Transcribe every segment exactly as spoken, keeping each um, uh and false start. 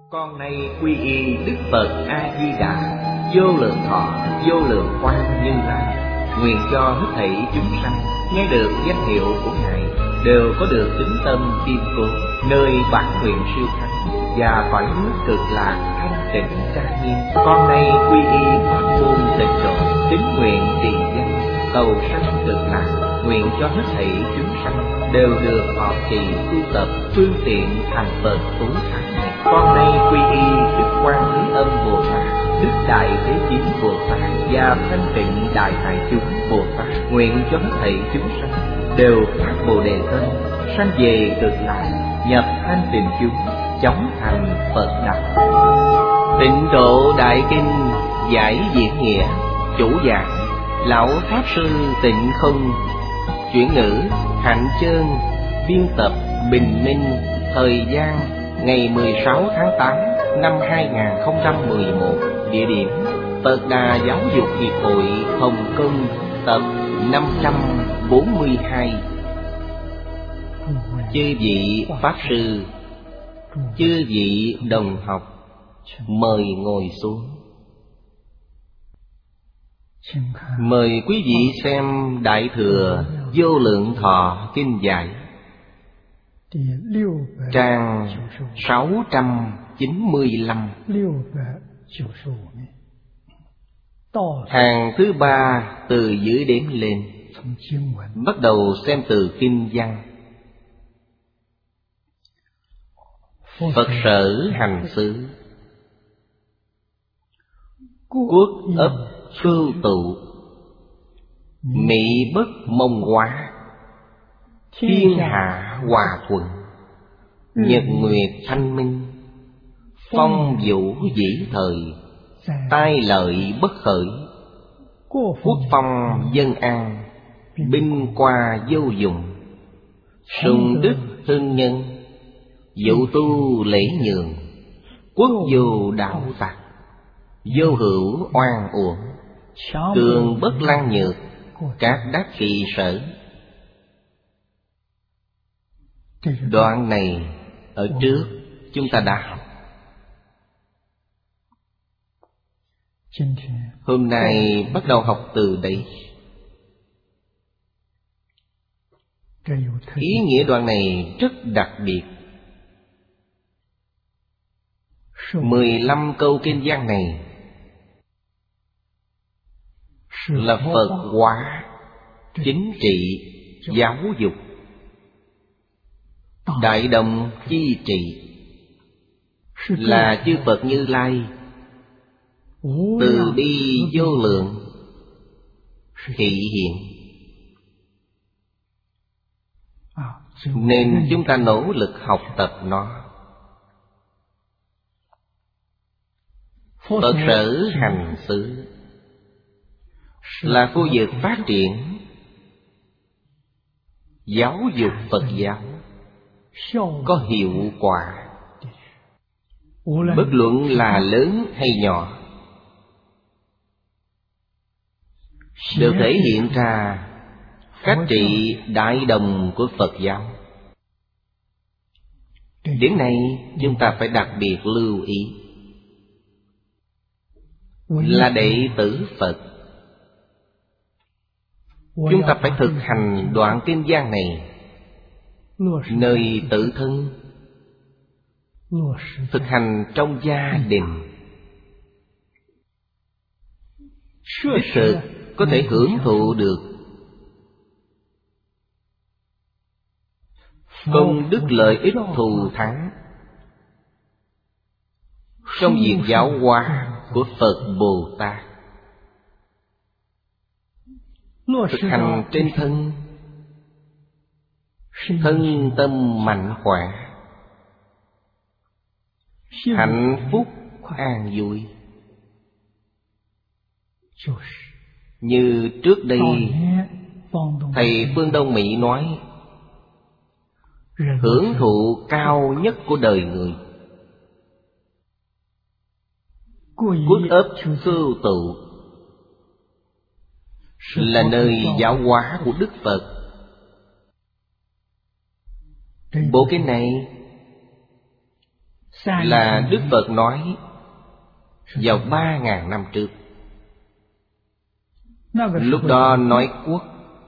Con nay quy y Đức Phật A Di Đà, vô lượng thọ, vô lượng quang Như Lai. Nguyện cho hết thảy chúng sanh nghe được danh hiệu của Ngài đều có được tín tâm kiên cố, nơi bản nguyện siêu thắng và cõi nước cực lạc thanh tịnh trang nghiêm. Con nay quy y pháp môn tịnh độ, tín nguyện trì danh cầu sanh cực lạc. Nguyện cho hết thảy chúng sanh đều được thọ trì tu tập phương tiện thành Phật tối thắng này. Con nay quy y Đức Quan Thế Âm Bồ Tát, Đức Đại Thế Chí Bồ Tát và Thanh Tịnh Đại Hải Chúng Bồ Tát. Nguyện cho hết thảy chúng sanh đều phát Bồ Đề tâm, sanh về cực lạc, nhập thanh tịnh chúng, chóng thành Phật đạo. Tịnh Độ Đại Kinh giải diễn nghĩa, chủ giảng Lão Pháp Sư Tịnh Không, chuyển ngữ Hạnh Chơn, biên tập Bình Minh. Thời gian ngày mười sáu tháng tám năm hai nghìn không trăm mười một. Địa điểm Phật Đà Giáo dục Hiệp hội Hồng Kông, tập năm trăm bốn mươi hai. Chư vị Pháp Sư, chư vị đồng học, mời ngồi xuống. Mời quý vị xem Đại Thừa Vô Lượng Thọ Kinh Giải, trang sáu trăm chín mươi lăm, hàng thứ ba từ dưới đếm lên. Bắt đầu xem từ kinh văn. Phật sở hành xứ, quốc ấp cưu tụ, mỹ bất mông hóa, thiên hạ hòa thuận, nhật nguyệt thanh minh, phong vũ dĩ thời, tai lợi bất khởi, quốc phong dân an, binh qua vô dụng, sùng đức hưng nhân, dụ tu lễ nhường, quốc vô đạo tặc, vô hữu oan uổng, cường bất lăng nhược, các đắc kỳ sở. Đoạn này ở trước chúng ta đã học. Hôm nay bắt đầu học từ đây. Ý nghĩa đoạn này rất đặc biệt. Mười lăm câu kinh văn này là Phật hóa, chính trị, giáo dục, đại đồng chi trị, là chư Phật Như Lai từ bi vô lượng thị hiện. Nên chúng ta nỗ lực học tập nó. Phật sở hành xứ là khu vực phát triển giáo dục Phật giáo có hiệu quả, bất luận là lớn hay nhỏ, đều thể hiện ra cách trị đại đồng của Phật giáo. Điểm này chúng ta phải đặc biệt lưu ý. Là đệ tử Phật, chúng ta phải thực hành đoạn kinh văn này nơi tự thân, thực hành trong gia đình, đích thực có thể hưởng thụ được công đức lợi ích thù thắng trong việc giáo hóa của Phật Bồ Tát. Thực hành trên thân, thân tâm mạnh khỏe, hạnh phúc an vui. Như trước đây thầy Phương Đông Mỹ nói, hưởng thụ cao nhất của đời người, quốc ấp cưu tụ, là nơi giáo hóa của Đức Phật. Bộ kinh này là Đức Phật nói vào ba ngàn năm trước. Lúc đó nói quốc,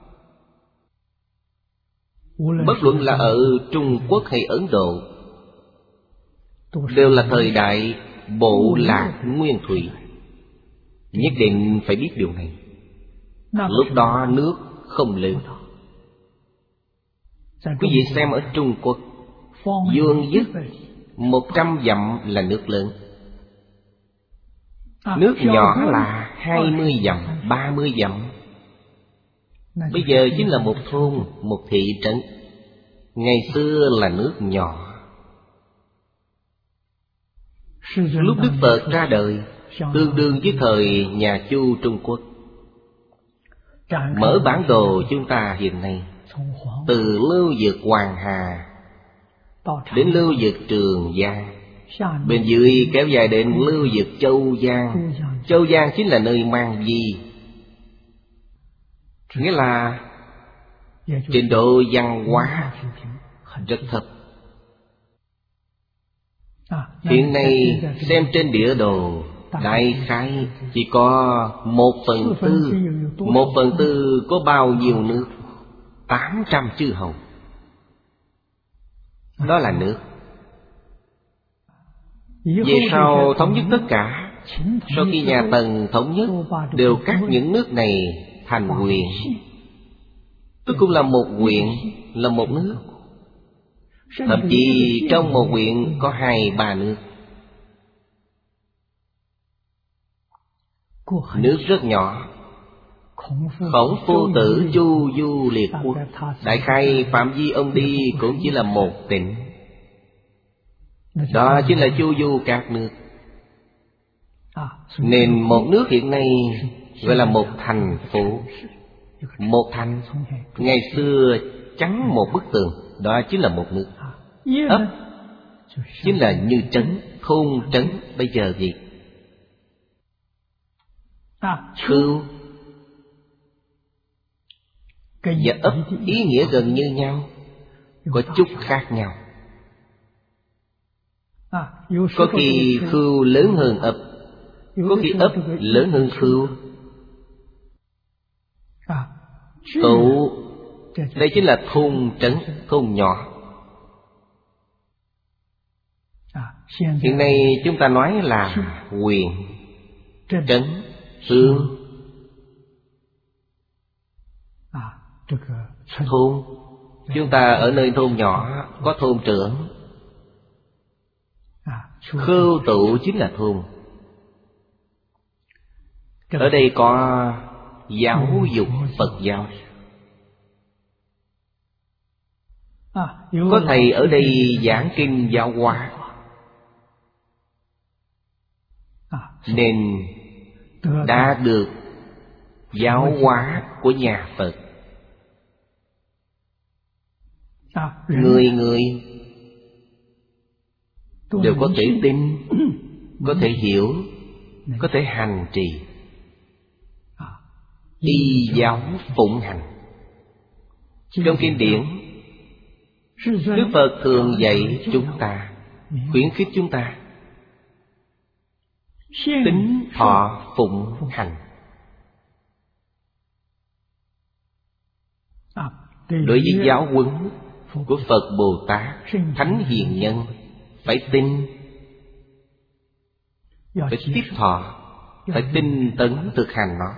bất luận là ở Trung Quốc hay Ấn Độ, đều là thời đại bộ lạc nguyên thủy. Nhất định phải biết điều này. Lúc đó nước không lớn. Quý vị xem ở Trung Quốc, vuông vức một trăm dặm là nước lớn, nước nhỏ là hai mươi dặm, ba mươi dặm. Bây giờ chính là một thôn, một thị trấn. Ngày xưa là nước nhỏ. Lúc Đức Phật ra đời, tương đương với thời nhà Chu Trung Quốc. Mở bản đồ chúng ta hiện nay, từ lưu vực Hoàng Hà đến lưu vực Trường Giang, bên dưới kéo dài đến lưu vực Châu Giang. Châu Giang chính là nơi mang di, nghĩa là trình độ văn hóa rất thấp. Hiện nay xem trên địa đồ, đại khái chỉ có một phần tư. Một phần tư có bao nhiêu nước? Tám trăm chư hầu. Đó là nước. Về sau thống nhất tất cả. Sau khi nhà Tần thống nhất, đều cắt những nước này thành huyện. Tức cũng là một huyện, là một nước. Thậm chí trong một huyện có hai ba nước. Nước rất nhỏ. Khổng Phu Tử chu du liệt quốc, đại khai phạm vi ông đi cũng chỉ là một tỉnh. Đó chính là chu du các nước. Nên một nước hiện nay gọi là một thành phố. Một thành, ngày xưa trắng một bức tường, đó chính là một nước. Ấp chính là như trấn, thôn trấn. Bây giờ gì? Khưu và ấp ý nghĩa gần như nhau, có chút khác nhau. Có khi khưu lớn hơn ấp, có khi ấp lớn hơn khưu. Tụ, đây chính là thôn trấn, thôn nhỏ. Hiện nay chúng ta nói là huyện, trấn, xương, thôn. Chúng ta ở nơi thôn nhỏ có thôn trưởng. Khưu tụ chính là thôn. Ở đây có giáo dục Phật giáo. Có thầy ở đây giảng kinh giáo hóa, nên đã được giáo hóa của nhà Phật. Người người đều có thể tin, có thể hiểu, có thể hành trì. Y giáo phụng hành. Trong kinh điển, Đức Phật thường dạy chúng ta, khuyến khích chúng ta tín thọ phụng hành. Đối với giáo huấn của Phật Bồ Tát, Thánh Hiền Nhân, phải tin, phải tiếp thọ, phải tinh tấn thực hành nó.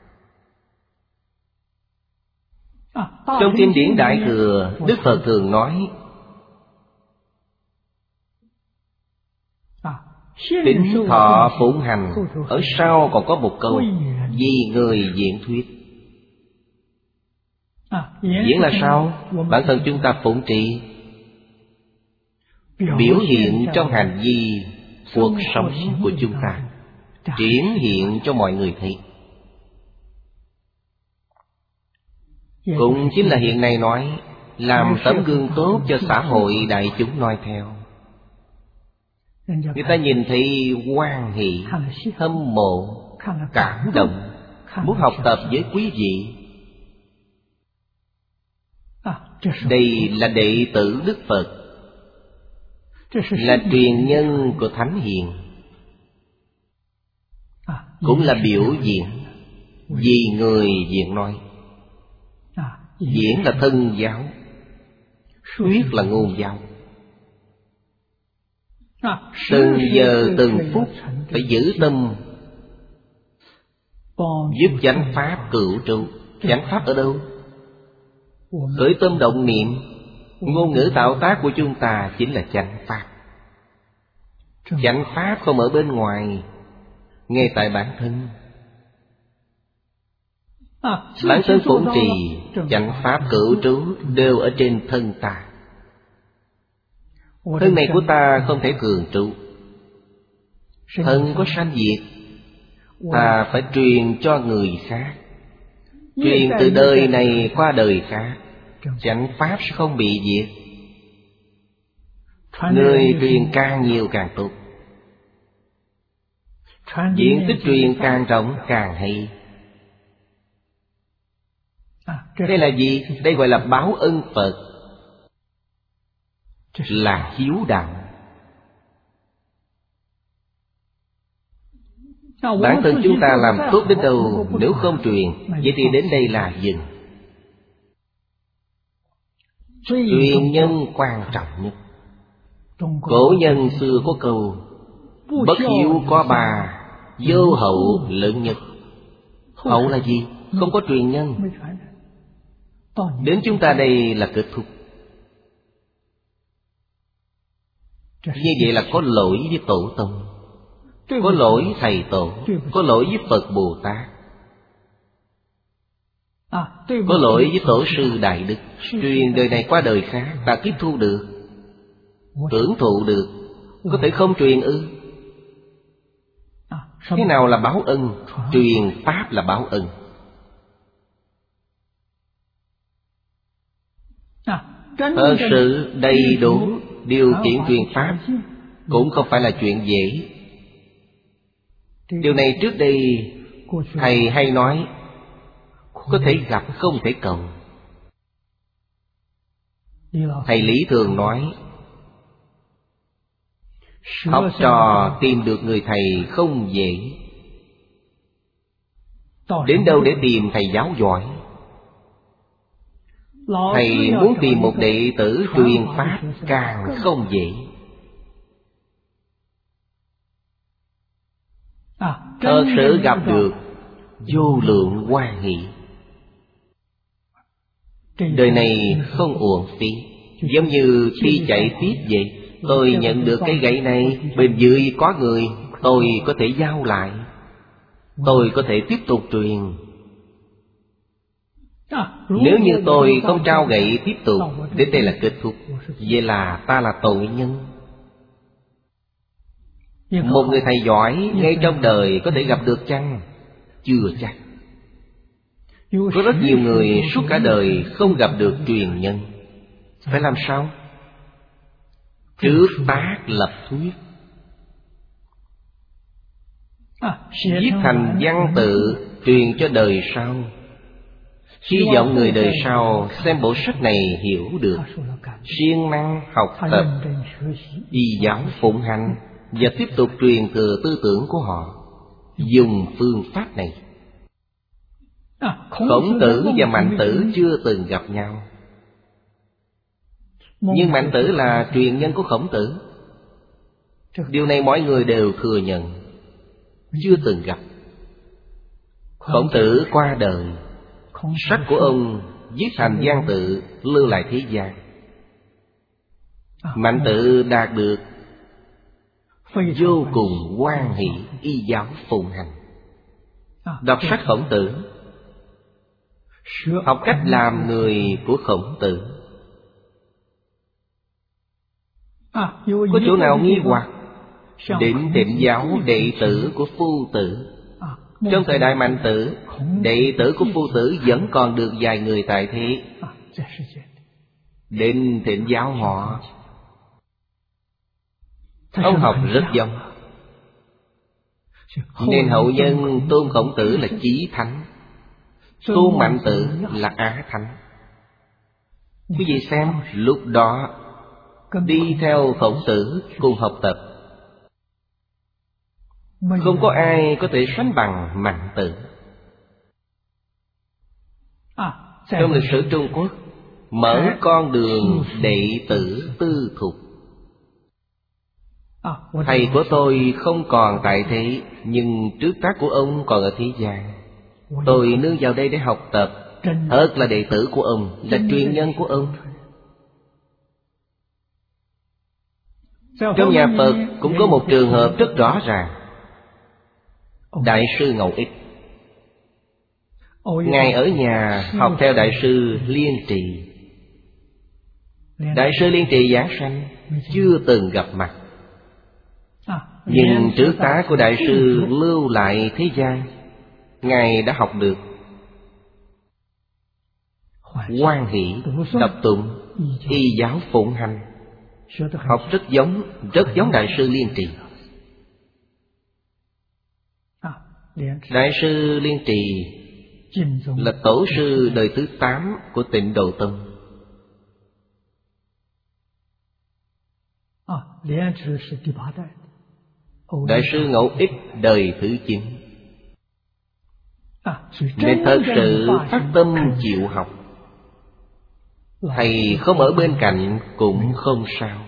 Trong kinh điển Đại Thừa, Đức Phật thường nói tín thọ phụng hành. Ở sau còn có một câu: vì người diễn thuyết. Diễn là sao? Bản thân chúng ta phụng trì, biểu hiện trong hành vi cuộc sống của chúng ta, triển hiện cho mọi người thấy. Cũng chính là hiện nay nói làm tấm gương tốt cho xã hội đại chúng noi theo. Người ta nhìn thấy hoan hỷ, hâm mộ, cảm động, muốn học tập với quý vị. Đây là đệ tử Đức Phật, là truyền nhân của Thánh Hiền, cũng là biểu diễn. Vì người diễn nói. Diễn là thân giáo, thuyết là ngôn giáo. Từng giờ từng phút phải giữ tâm, giúp chánh pháp cửu trụ. Chánh pháp ở đâu? Khởi tâm động niệm, ngôn ngữ tạo tác của chúng ta chính là chánh pháp. Chánh pháp không ở bên ngoài, ngay tại bản thân. Bản thân phụng trì, chánh pháp cửu trú đều ở trên thân ta. Thân này của ta không thể thường trụ. Thân có sanh diệt, ta phải truyền cho người khác, truyền từ đời này qua đời khác. Chánh pháp sẽ không bị diệt. Người truyền càng nhiều càng tốt, diện tích truyền càng rộng càng hay. Đây là gì? Đây gọi là báo ân Phật, là hiếu đạo. Bản thân chúng ta làm tốt đến đâu, nếu không truyền, vậy thì đến đây là dừng. Truyền nhân quan trọng nhất. Cổ nhân xưa có câu: bất hiếu có ba, vô hậu lớn nhất. Hậu là gì? Không có truyền nhân. Đến chúng ta đây là kết thúc. Như vậy là có lỗi với tổ tông, có lỗi thầy tổ, có lỗi với Phật Bồ Tát, có lỗi với tổ sư đại đức. Truyền đời này qua đời khác, ta tiếp thu được, tưởng thụ được, có thể không truyền ư? Thế nào là báo ân? Truyền pháp là báo ân. Thật sự đầy đủ điều kiện truyền pháp cũng không phải là chuyện dễ. Điều này trước đây thầy hay nói, có thể gặp không thể cầu. Thầy Lý thường nói, học trò tìm được người thầy không dễ. Đến đâu để tìm thầy giáo giỏi? Thầy muốn tìm một đệ tử truyền pháp càng không dễ. Thật sự gặp được vô lượng hoan hỷ. Đời này không uổng phí. Giống như đi chạy tiếp vậy. Tôi nhận được cái gậy này, bên dưới có người, tôi có thể giao lại, tôi có thể tiếp tục truyền. Nếu như tôi không trao gậy tiếp tục, đến đây là kết thúc, vậy là ta là tội nhân. Một người thầy giỏi ngay trong đời có thể gặp được chăng? Chưa chắc. Có rất nhiều người suốt cả đời không gặp được truyền nhân. Phải làm sao? Trước tác lập thuyết, viết thành văn tự truyền cho đời sau. Hy vọng người đời sau xem bộ sách này hiểu được, siêng năng học tập, y giáo phụng hành và tiếp tục truyền thừa tư tưởng của họ. Dùng phương pháp này. Khổng Tử và Mạnh Tử chưa từng gặp nhau, nhưng Mạnh Tử là truyền nhân của Khổng Tử. Điều này mọi người đều thừa nhận. Chưa từng gặp. Khổng Tử qua đời, sách của ông viết thành văn tự lưu lại thế gian. Mạnh Tử đạt được vô cùng hoan hỷ y giáo phụng hành. Đọc sách Khổng Tử, học cách làm người của Khổng Tử. Có chỗ nào nghi hoặc? Đến Tịnh giáo đệ tử của Phu Tử. Trong thời đại Mạnh Tử, đệ tử của Phu Tử vẫn còn được vài người tại thế. Đến Thịnh giáo họ, ông học rất giống, nên hậu nhân tôn Khổng Tử là Chí Thánh, tôn Mạnh Tử là Á Thánh. Quý vị xem, lúc đó đi theo Khổng Tử cùng học tập. Không có ai có thể sánh bằng Mạnh Tử. Trong lịch sử Trung Quốc, mở con đường đệ tử tư thục. Thầy của tôi không còn tại thế, nhưng trước tác của ông còn ở thế gian. Tôi nương vào đây để học tập. Thật là đệ tử của ông, là truyền nhân của ông. Trong nhà Phật cũng có một trường hợp rất rõ ràng. Đại sư Ngẫu Ích, Ngài ở nhà học theo Đại sư Liên Trì. Đại sư Liên Trì giảng sanh chưa từng gặp mặt, nhưng trứ tá của Đại sư lưu lại thế gian, Ngài đã học được. Hoan hỷ, tập tụng, y giáo phụng hành, học rất giống, rất giống Đại sư Liên Trì. Đại sư Liên Trì là tổ sư đời thứ tám của Tịnh Độ Tông. Đại sư Ngẫu Ích đời thứ chín. Nên thật sự phát tâm chịu học. Thầy không ở bên cạnh cũng không sao.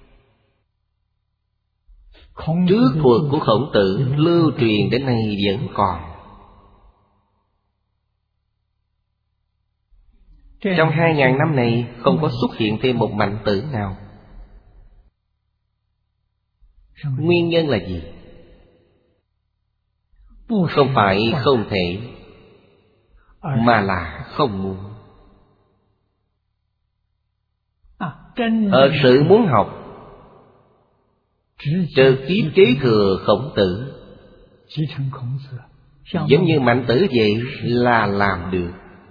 Trước thuật của Khổng Tử lưu truyền đến nay vẫn còn. Trong hai ngàn năm này không có xuất hiện thêm một Mạnh Tử nào. Nguyên nhân là gì? Không phải không thể, mà là không muốn. Thật sự muốn học, trực tiếp kế thừa Khổng Tử. Giống như Mạnh Tử vậy là làm được,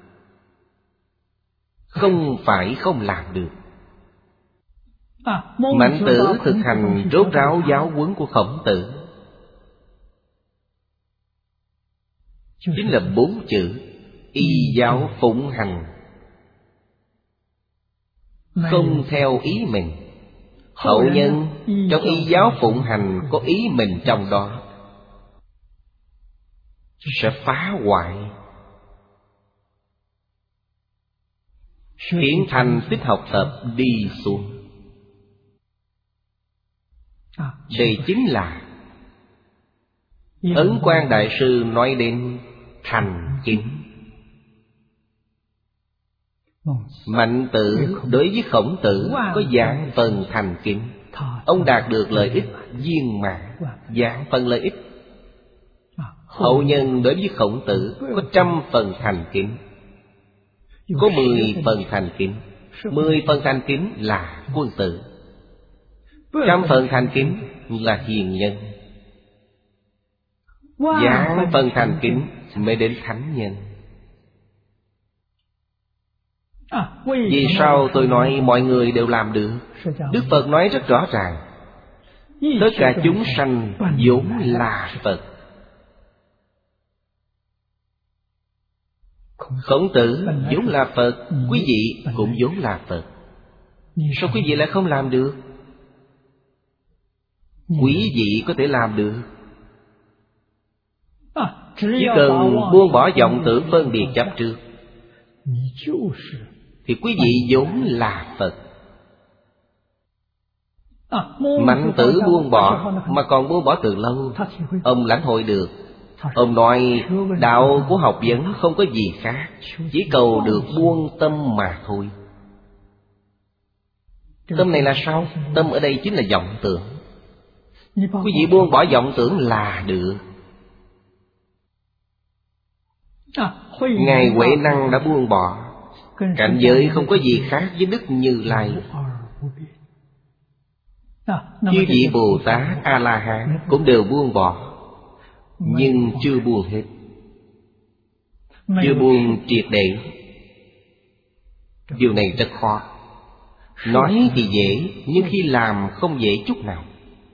không phải không làm được. Mạnh Tử thực hành rốt ráo giáo huấn của Khổng Tử, chính là bốn chữ y giáo phụng hành. Không theo ý mình. Hậu nhân trong y giáo phụng hành có ý mình trong đó, sẽ phá hoại, khiến thành tích học tập đi xuống. Đây chính là Ấn Quang Đại Sư nói đến thành kính. Mạnh Tử đối với Khổng Tử có vạn phần thành kính. Ông đạt được lợi ích viên mãn, vạn phần lợi ích. Hậu nhân đối với Khổng Tử có trăm phần thành kính, có mười phần thành kính. Mười phần thành kính là quân tử, trăm phần thành kính là hiền nhân, vạn phần thành kính mới đến thánh nhân. Vì sao tôi nói mọi người đều làm được? Đức Phật nói rất rõ ràng, tất cả chúng sanh vốn là Phật. Khổng Tử vốn là Phật, quý vị cũng vốn là Phật. Sao quý vị lại không làm được? Quý vị có thể làm được. Chỉ cần buông bỏ vọng tưởng phân biệt chấp trước, thì quý vị vốn là Phật. Mạnh Tử buông bỏ, mà còn buông bỏ từ lâu. Ông lãnh hội được. Ông nói đạo của học vấn không có gì khác, chỉ cầu được buông tâm mà thôi. Tâm này là sao? Tâm ở đây chính là vọng tưởng. Quý vị buông bỏ vọng tưởng là được. Ngài Huệ Năng đã buông bỏ. Cảnh giới không có gì khác với Đức Như Lai. Chư vị Bồ Tát A-la-hán cũng đều buông bỏ, nhưng chưa buông hết, chưa buông triệt để. Điều này rất khó. Nói thì dễ, nhưng khi làm không dễ chút nào.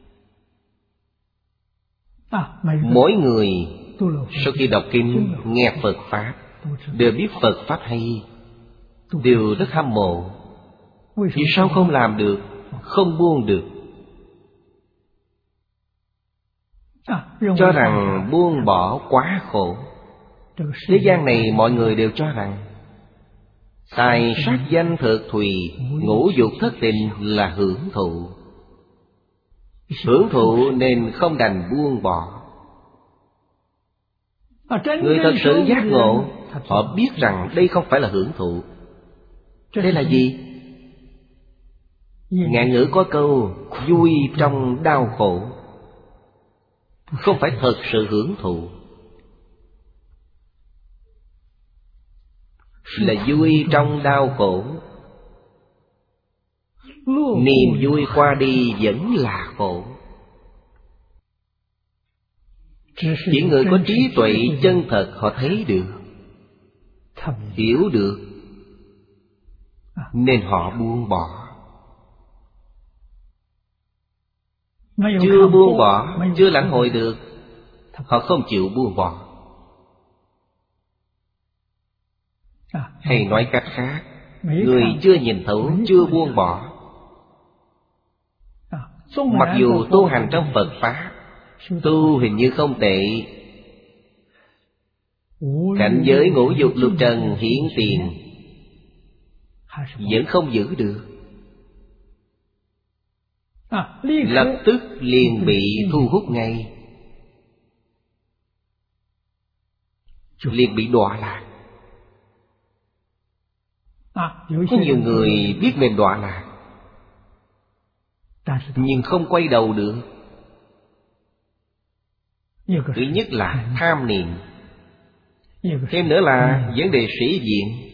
Mỗi người sau khi đọc kinh, nghe Phật Pháp, đều biết Phật Pháp hay, đều rất hâm mộ. Vì sao không làm được? không buông được. Cho rằng buông bỏ quá khổ. Thế gian này mọi người đều cho rằng tài sát danh thực thùy, ngũ dục thất tình là hưởng thụ. Hưởng thụ nên không đành buông bỏ. Người thật sự giác ngộ, họ biết rằng đây không phải là hưởng thụ. Đây là gì? Ngạn ngữ có câu vui trong đau khổ, không phải thật sự hưởng thụ. Là vui trong đau khổ. Niềm vui qua đi vẫn là khổ. Chỉ người có trí tuệ chân thật họ thấy được, hiểu được, nên họ buông bỏ. Chưa buông bỏ, chưa lãnh hội được, họ không chịu buông bỏ. Hay nói cách khác, người chưa nhìn thấu, chưa buông bỏ. Mặc dù tu hành trong Phật Pháp, tu hình như không tệ, cảnh giới ngũ dục lục trần hiển tiền, vẫn không giữ được. Lập tức liền bị thu hút ngay, liền bị đọa lạc. Có nhiều người biết mình đọa lạc, nhưng không quay đầu được. Thứ nhất là tham niệm, thêm nữa là vấn đề sĩ diện.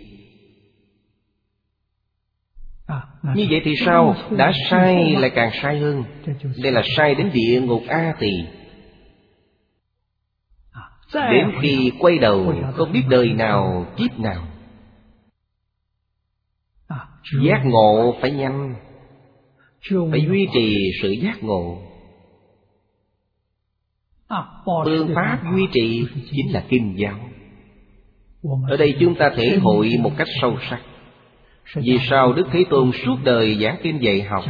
Như vậy thì sao? Đã sai lại càng sai hơn. Đây là sai đến địa ngục A Tỳ. Đến khi quay đầu không biết đời nào kiếp nào. Giác ngộ phải nhanh, phải duy trì sự giác ngộ. Phương pháp duy trì chính là kinh giáo. Ở đây chúng ta thể hội một cách sâu sắc vì sao Đức Thế Tôn suốt đời giảng kinh dạy học.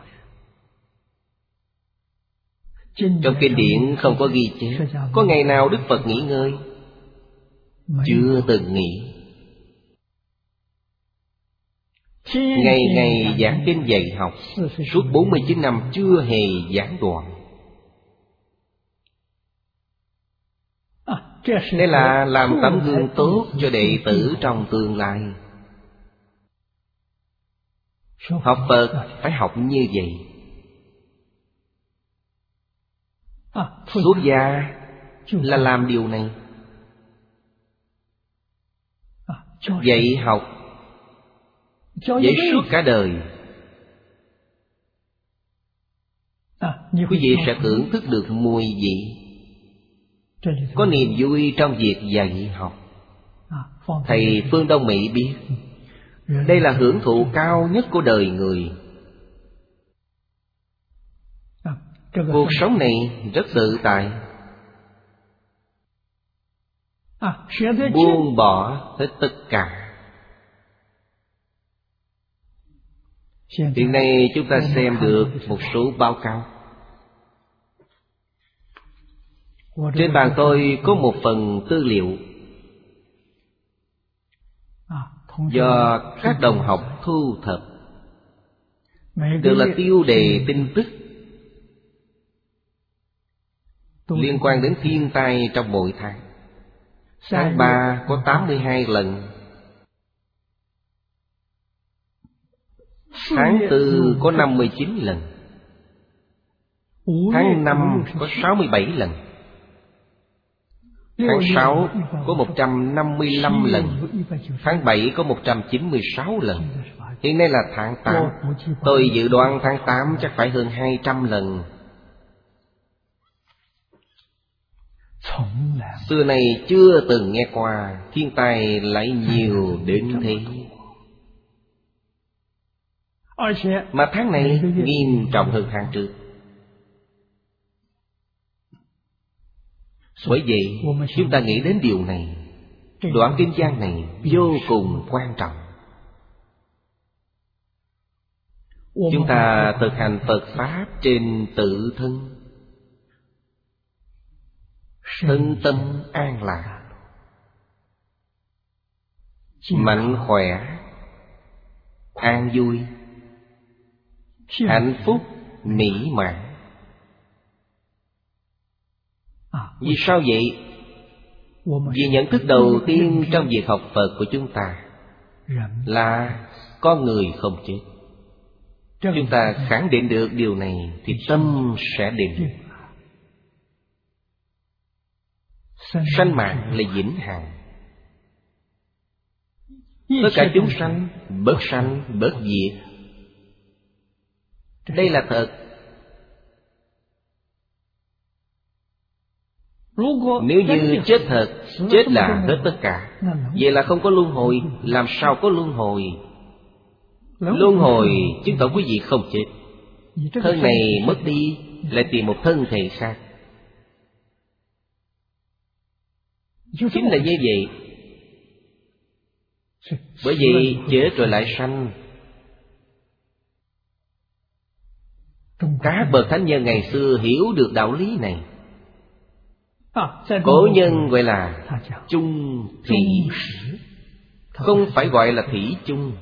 Trong kinh điển không có ghi chép có ngày nào Đức Phật nghỉ ngơi. Chưa từng nghỉ. Ngày ngày giảng kinh dạy học, suốt bốn mươi chín năm chưa hề giảng đoạn. Đây là làm tấm gương tốt cho đệ tử trong tương lai. Học Phật phải học như vậy. Xuất gia là làm điều này. Dạy học, dạy suốt cả đời. Quý vị sẽ thưởng thức được mùi vị, có niềm vui trong việc dạy học. Thầy Phương Đông Mỹ biết đây là hưởng thụ cao nhất của đời người. Cuộc sống này rất tự tại. Buông bỏ hết tất cả. Hiện nay chúng ta xem được một số báo cáo. Trên bàn tôi có một phần tư liệu do các đồng học thu thập, đều là tiêu đề tin tức liên quan đến thiên tai trong mỗi tháng. Tháng ba có tám mươi hai lần, tháng tư có năm mươi chín lần, tháng năm có sáu mươi bảy lần, tháng sáu có một trăm năm mươi lăm lần, tháng bảy có một trăm chín mươi sáu lần. Hiện nay là tháng tám, tôi dự đoán tháng tám chắc phải hơn hai trăm lần. Xưa này chưa từng nghe qua thiên tai lại nhiều đến thế. Mà tháng này nghiêm trọng hơn tháng trước. Bởi vậy chúng ta nghĩ đến điều này. Đoạn kinh văn này vô cùng quan trọng. Chúng ta thực hành Phật Pháp trên tự thân, thân tâm an lạc, mạnh khỏe, an vui, hạnh phúc, mỹ mãn. Vì sao vậy? Vì nhận thức đầu tiên trong việc học Phật của chúng ta là con người không chết. Chúng ta khẳng định được điều này thì tâm sẽ định. Sanh mạng là vĩnh hằng. Tất cả chúng sanh bất sanh bất diệt. Đây là thật. Nếu như chết thật, chết là hết tất cả, vậy là không có luân hồi. Làm sao có luân hồi? Luân hồi chứng tỏ quý vị không chết. Thân này mất đi, lại tìm một thân thể khác. Chính là như vậy. Bởi vậy chết rồi lại sanh. Các bậc thánh nhân ngày xưa hiểu được đạo lý này. Cổ nhân gọi là chung thủy, không phải gọi là thủy chung.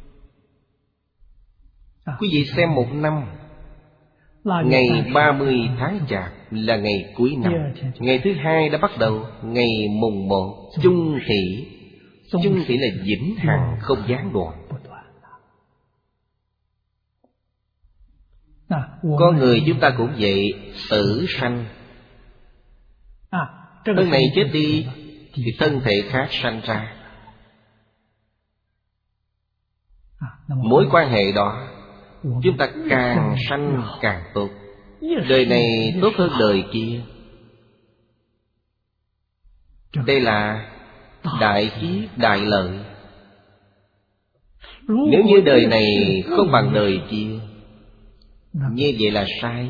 Quý vị xem một năm, ngày ba mươi tháng Chạp là ngày cuối năm. Ngày thứ hai đã bắt đầu, ngày mùng một. Chung thủy. Chung thủy là vĩnh hằng, không gián đoạn. Con người chúng ta cũng vậy, tử sanh. Thân này chết đi thì thân thể khác sanh ra. Mối quan hệ đó, chúng ta càng sanh càng tốt. Đời này tốt hơn đời kia. Đây là đại kiết đại lợi. Nếu như đời này không bằng đời kia, như vậy là sai.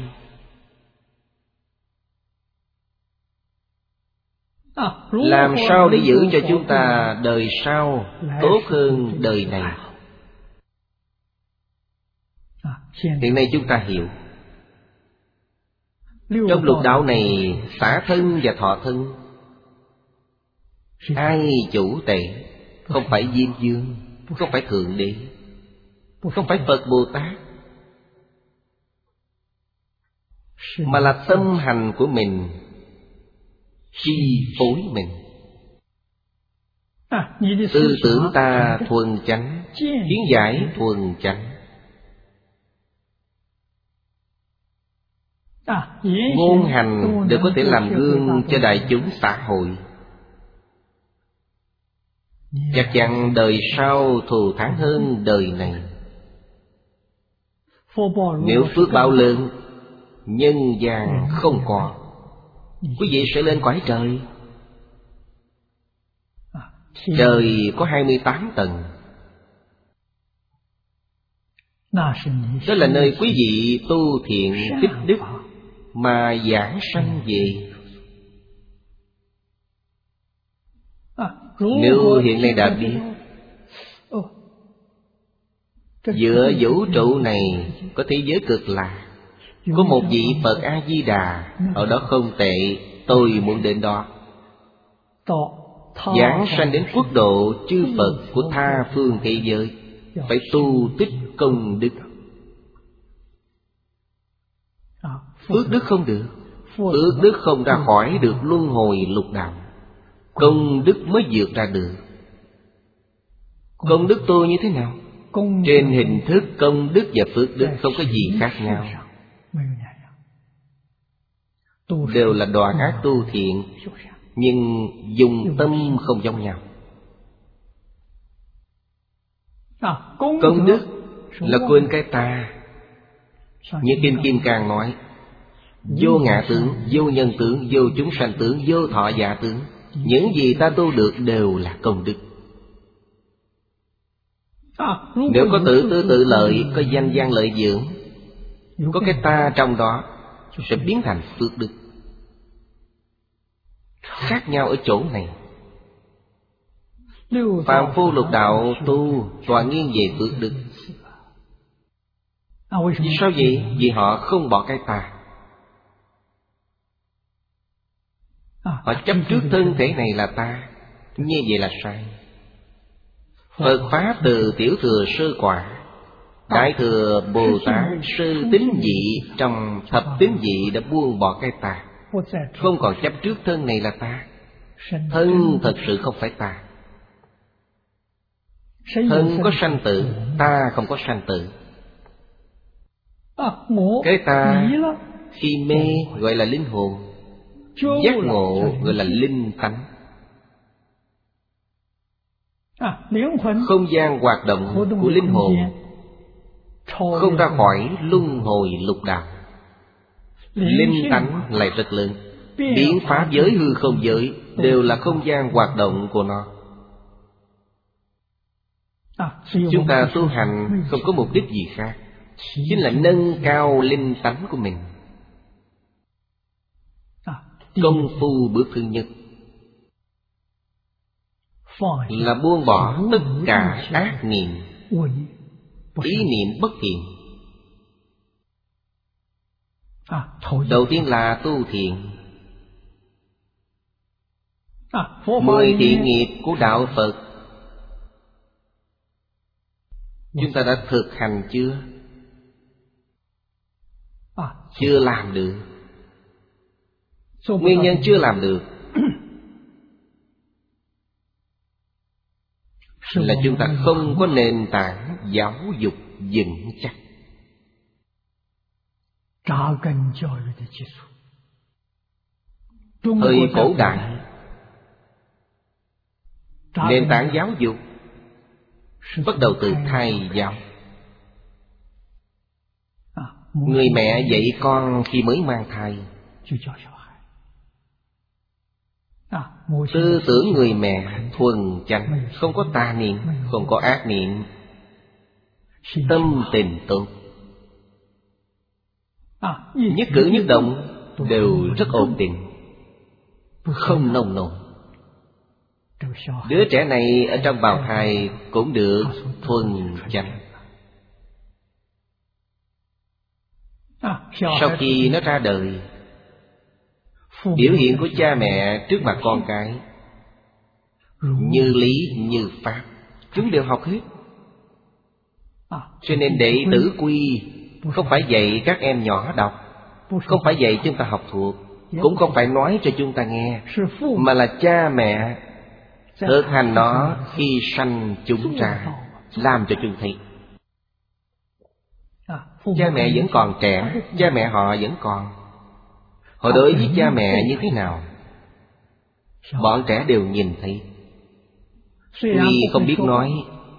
Làm sao để giữ cho chúng ta đời sau tốt hơn đời này? Hiện nay chúng ta hiểu, trong lục đạo này, xả thân và thọ thân, ai chủ tệ? Không phải Diêm Vương, không phải Thượng Đế, không phải Phật Bồ Tát, mà là tâm hành của mình chi phối mình. Tư tưởng ta thuần chánh, kiến giải thuần chánh, ngôn hành đều có thể làm gương cho đại chúng xã hội. Chắc chắn đời sau thù thắng hơn đời này. Nếu phước báo lớn, nhân gian không có, quý vị sẽ lên cõi trời. Trời có hai mươi tám tầng. Đó là nơi quý vị tu thiện tích đức mà giảng sanh về. Nếu hiện nay đã biết, giữa vũ trụ này có thế giới cực lạc, có một vị Phật A-di-đà, ở đó không tệ, tôi muốn đến đó. Giảng sanh đến quốc độ chư Phật của tha phương thế giới, phải tu tích công đức. Phước đức không được, phước đức không ra khỏi được luân hồi lục đạo. Công đức mới vượt ra được. Công đức tu như thế nào? Trên hình thức công đức và phước đức không có gì khác nhau, đều là đoạn ác tu thiện, nhưng dùng tâm không giống nhau. Công đức là quên cái ta. Như Kinh Kim Cang nói, vô ngã tướng, vô nhân tướng, vô chúng sanh tướng, vô thọ giả tướng. Những gì ta tu được đều là công đức. Nếu có tự tư tự lợi, có danh gian lợi dưỡng, có cái ta trong đó, sẽ biến thành phước đức. Khác nhau ở chỗ này. Phàm phu lục đạo tu toàn nghiêng về phước đức. Vì sao vậy? Vì họ không bỏ cái ta. Họ chấp trước thân thể này là ta. Như vậy là sai. Phật Pháp từ Tiểu Thừa Sơ Quả, Đại Thừa Bồ Tát Sơ Tín Vị, trong thập tín vị đã buông bỏ cái ta, không còn chấp trước thân này là ta. Thân thật sự không phải ta. Thân có sanh tử, ta không có sanh tử. Cái ta khi mê gọi là linh hồn, giác ngộ gọi là linh tánh. Không gian hoạt động của linh hồn không ra khỏi luân hồi lục đạo. Linh tánh lại rất lớn. Biến pháp giới hư không giới đều là không gian hoạt động của nó. Chúng ta tu hành không có mục đích gì khác, chính là nâng cao linh tánh của mình. Công phu bước thứ nhất là buông bỏ tất cả ác niệm, ý niệm bất thiện. Đầu tiên là tu thiện. Mười thiện nghiệp của đạo Phật chúng ta đã thực hành chưa? Chưa làm được. Nguyên nhân chưa làm được là chúng ta không có nền tảng giáo dục vững chắc. Thời cổ đại, nền tảng giáo dục bắt đầu từ thai giáo. Người mẹ dạy con khi mới mang thai. Tư tưởng người mẹ thuần chánh, không có tà niệm, không có ác niệm, tâm tình tốt, nhất cử nhất động đều rất ổn định, không nông nổi. Đứa trẻ này ở trong bào thai cũng được thuần chánh. Sau khi nó ra đời, biểu hiện của cha mẹ trước mặt con cái như lý như pháp, chúng đều học hết. Cho nên đệ tử quy không phải dạy các em nhỏ đọc, không phải dạy chúng ta học thuộc, cũng không phải nói cho chúng ta nghe, mà là cha mẹ thực hành nó khi sanh chúng ra, làm cho chúng thấy. Cha mẹ vẫn còn trẻ, cha mẹ họ vẫn còn. Họ đối với cha mẹ như thế nào, bọn trẻ đều nhìn thấy. Tuy không biết nói,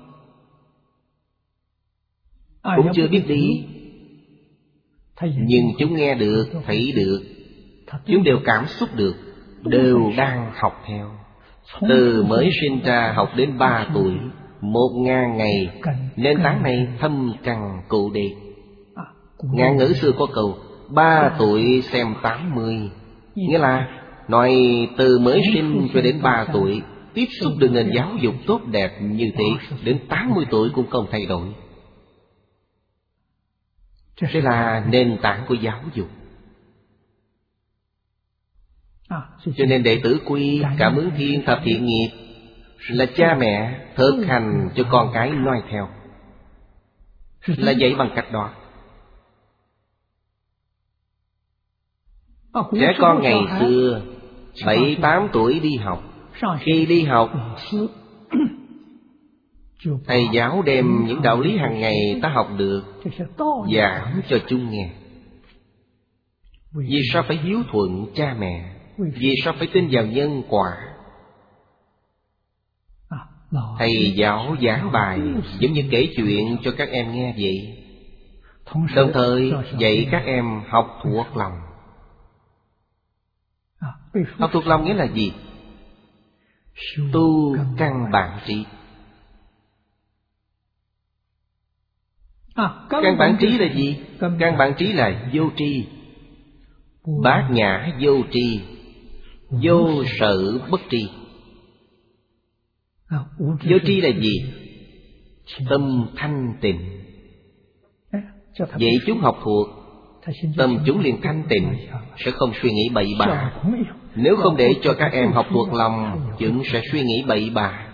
cũng chưa biết đi, nhưng chúng nghe được, thấy được, chúng đều cảm xúc được, đều đang học theo. Từ mới sinh ra học đến ba tuổi, một ngàn ngày, nền tảng này thâm căn cụ đệ. Ngạn ngữ xưa có câu ba tuổi xem tám mươi, nghĩa là nói từ mới sinh cho đến ba tuổi tiếp xúc được nền giáo dục tốt đẹp như thế, đến tám mươi tuổi cũng không thay đổi. Đây là nền tảng của giáo dục. Cho nên đệ tử quy Cảm Ứng Thiên Thập Thiện Nghiệp là cha mẹ thực hành cho con cái noi theo, là dạy bằng cách đó. Trẻ con ngày xưa bảy tám tuổi đi học, khi đi học thầy giáo đem những đạo lý hàng ngày ta học được giảng cho chúng nghe. Vì sao phải hiếu thuận cha mẹ? Vì sao phải tin vào nhân quả? Thầy giáo giảng bài giống như kể chuyện cho các em nghe vậy, đồng thời dạy các em học thuộc lòng. Học thuộc lòng nghĩa là gì? Tu căn bản trí. Căn bản trí là gì? Căn bản trí là vô tri, bát nhã vô tri, vô sở bất tri. Vô tri là gì? Tâm thanh tịnh. Vậy chúng học thuộc, tâm chúng liền thanh tịnh, sẽ không suy nghĩ bậy bạ. Nếu không để cho các em học thuộc lòng, chúng sẽ suy nghĩ bậy bạ.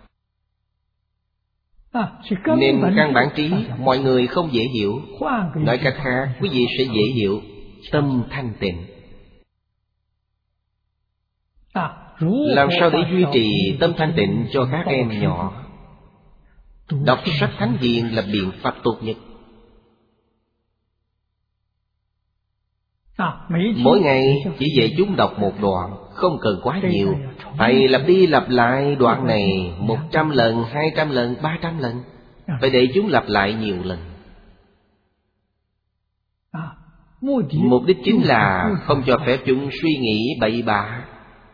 Nên căn bản trí mọi người không dễ hiểu. Nói cách khác, quý vị sẽ dễ hiểu. Tâm thanh tịnh. Làm sao để duy trì tâm thanh tịnh cho các em nhỏ? Đọc sách thánh hiền là biện pháp tốt nhất. Mỗi ngày chỉ dạy chúng đọc một đoạn, không cần quá nhiều. Thầy lặp đi lặp lại đoạn này một trăm lần, hai trăm lần, ba trăm lần. Phải để chúng lặp lại nhiều lần. Mục đích chính là không cho phép chúng suy nghĩ bậy bạ,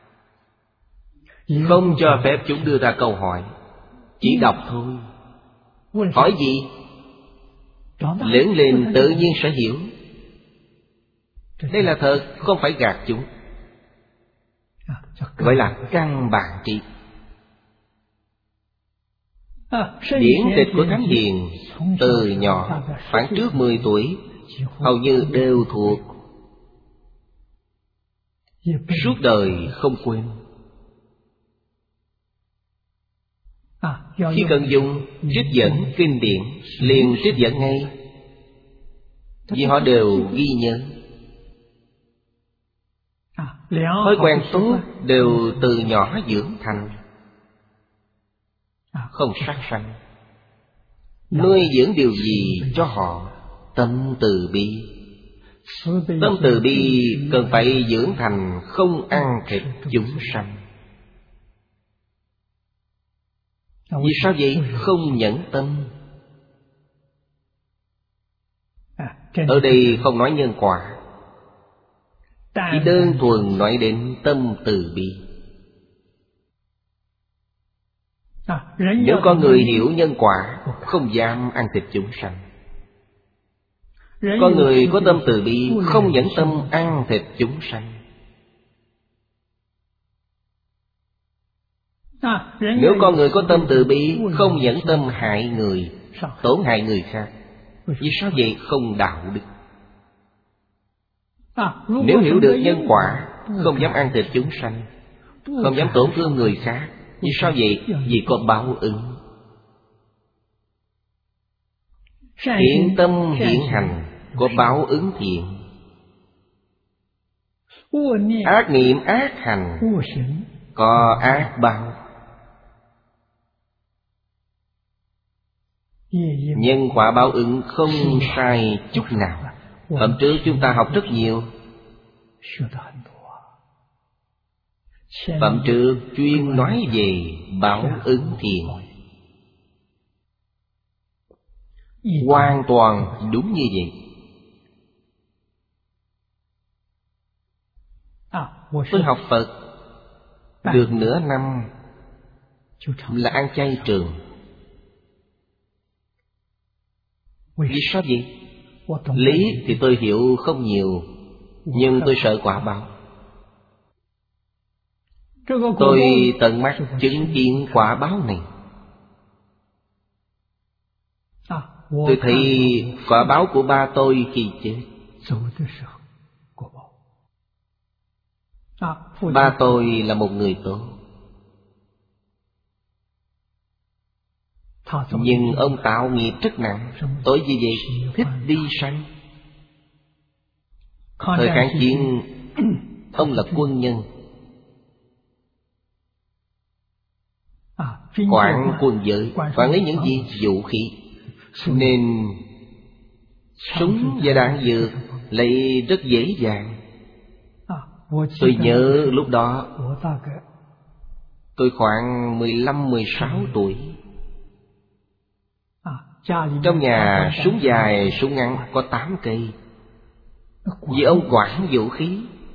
không cho phép chúng đưa ra câu hỏi. Chỉ đọc thôi. Hỏi gì? Lớn lên tự nhiên sẽ hiểu. Đây là thật, không phải gạt chúng. Gọi là căn bản trí. Điển tịch của Thánh Hiền từ nhỏ, khoảng trước mười tuổi, hầu như đều thuộc, suốt đời không quên. Khi cần dùng trích dẫn kinh điển, liền trích dẫn ngay, vì họ đều ghi nhớ. Thói quen tốt đều từ nhỏ dưỡng thành, không sát sanh. Nuôi dưỡng điều gì cho họ? Tâm từ bi. Tâm từ bi cần phải dưỡng thành không ăn thịt chúng sanh. Vì sao vậy? Không nhẫn tâm. Ở đây không nói nhân quả, chỉ đơn thuần nói đến tâm từ bi. Nếu con người hiểu nhân quả, không dám ăn thịt chúng sanh. Con người có tâm từ bi, không nhẫn tâm ăn thịt chúng sanh. Nếu con người có tâm từ bi, không nhẫn tâm hại người, tổn hại người khác. Vì sao vậy? Không đạo đức. Nếu hiểu được nhân quả, không dám ăn thịt chúng sanh, không dám tổn thương người khác. Vì sao vậy? Vì có báo ứng. Thiện tâm hiện hành, có báo ứng thiện. Ác niệm ác hành, có ác báo. Nhân quả báo ứng không sai chút nào. Phẩm trước chúng ta học rất nhiều. Phẩm trước chuyên nói về báo ứng thiện, hoàn toàn đúng như vậy. Tôi học Phật được nửa năm là ăn chay trường. Vì sao vậy? Lý thì tôi hiểu không nhiều, nhưng tôi sợ quả báo. Tôi tận mắt chứng kiến quả báo này. Tôi thấy quả báo của ba tôi khi chết. Ba tôi là một người tốt, nhưng ông tạo nghiệp rất nặng. Tội gì vậy? Thích đi săn. Thời kháng chiến, ông là quân nhân, quản quân giới, quản lý những gì? Vũ khí. Nên súng và đạn dược lại rất dễ dàng. Tôi nhớ lúc đó tôi khoảng mười lăm mười sáu tuổi. Trong nhà súng dài súng ngắn có tám cây, vì ông quản vũ khí.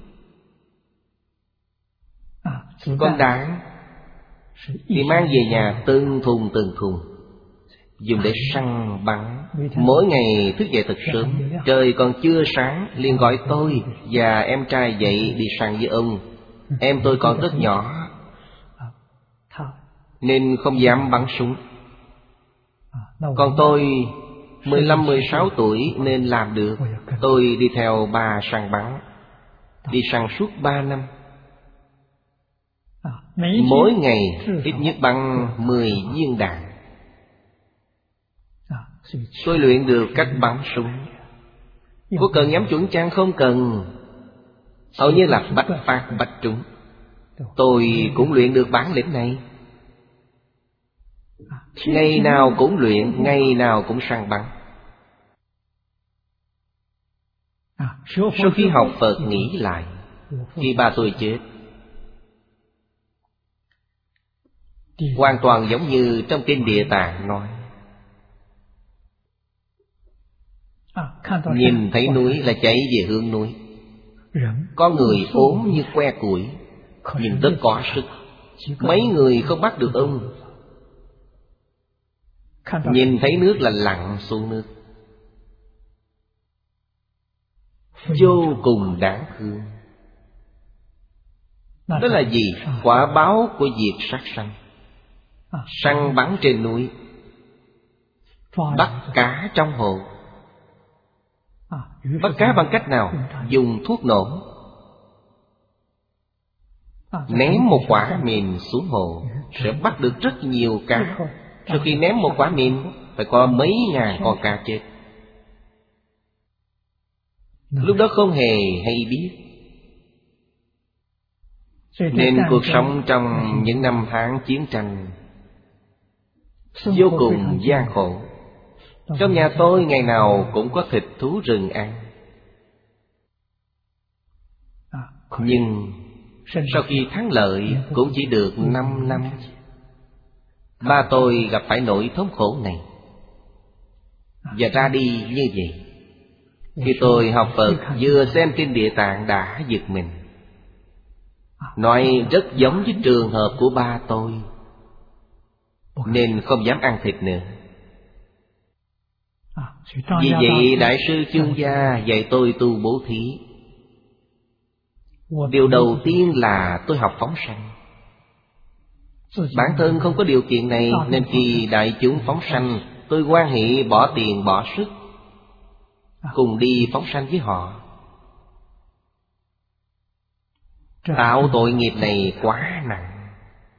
Con đạn thì mang về nhà từng thùng từng thùng, dùng để săn bắn. Mỗi ngày thức dậy thật sớm, trời còn chưa sáng, liền gọi tôi và em trai dậy đi săn với ông. Em tôi còn rất nhỏ nên không dám bắn súng. Còn tôi mười lăm mười sáu tuổi nên làm được. Tôi đi theo ba săn bắn, đi săn suốt ba năm. Mỗi ngày ít nhất bắn mười viên đạn. Tôi luyện được cách bắn súng. Có cần nhắm chuẩn chăng? Không cần. Hầu như là bách phát bách trúng. Tôi cũng luyện được bản lĩnh này. Ngày nào cũng luyện, ngày nào cũng săn bắn. Sau khi học Phật nghĩ lại, khi ba tôi chết, hoàn toàn giống như trong kinh Địa Tạng nói. Nhìn thấy núi là chạy về hướng núi. Có người ốm như que củi, nhưng rất có sức. Mấy người không bắt được ông. Nhìn thấy nước là lặn xuống nước. Vô cùng đáng thương. Đó là gì? Quả báo của việc sát sanh. Săn bắn trên núi, bắt cá trong hồ. Bắt cá bằng cách nào? Dùng thuốc nổ. Ném một quả mìn xuống hồ sẽ bắt được rất nhiều cá. Sau khi ném một quả mìn, phải có mấy ngàn con cá chết. Lúc đó không hề hay biết. Nên cuộc sống trong những năm tháng chiến tranh vô cùng gian khổ. Trong nhà tôi ngày nào cũng có thịt thú rừng ăn. Nhưng sau khi thắng lợi cũng chỉ được năm năm. Ba tôi gặp phải nỗi thống khổ này và ra đi như vậy. Khi tôi học Phật, vừa xem kinh Địa Tạng đã giật mình. Nói rất giống với trường hợp của ba tôi, nên không dám ăn thịt nữa. Vì vậy Đại sư Chương Gia dạy tôi tu bố thí. Điều đầu tiên là tôi học phóng sanh. Bản thân không có điều kiện này, nên khi đại chúng phóng sanh, tôi hoan hỷ bỏ tiền bỏ sức cùng đi phóng sanh với họ. Tạo tội nghiệp này quá nặng.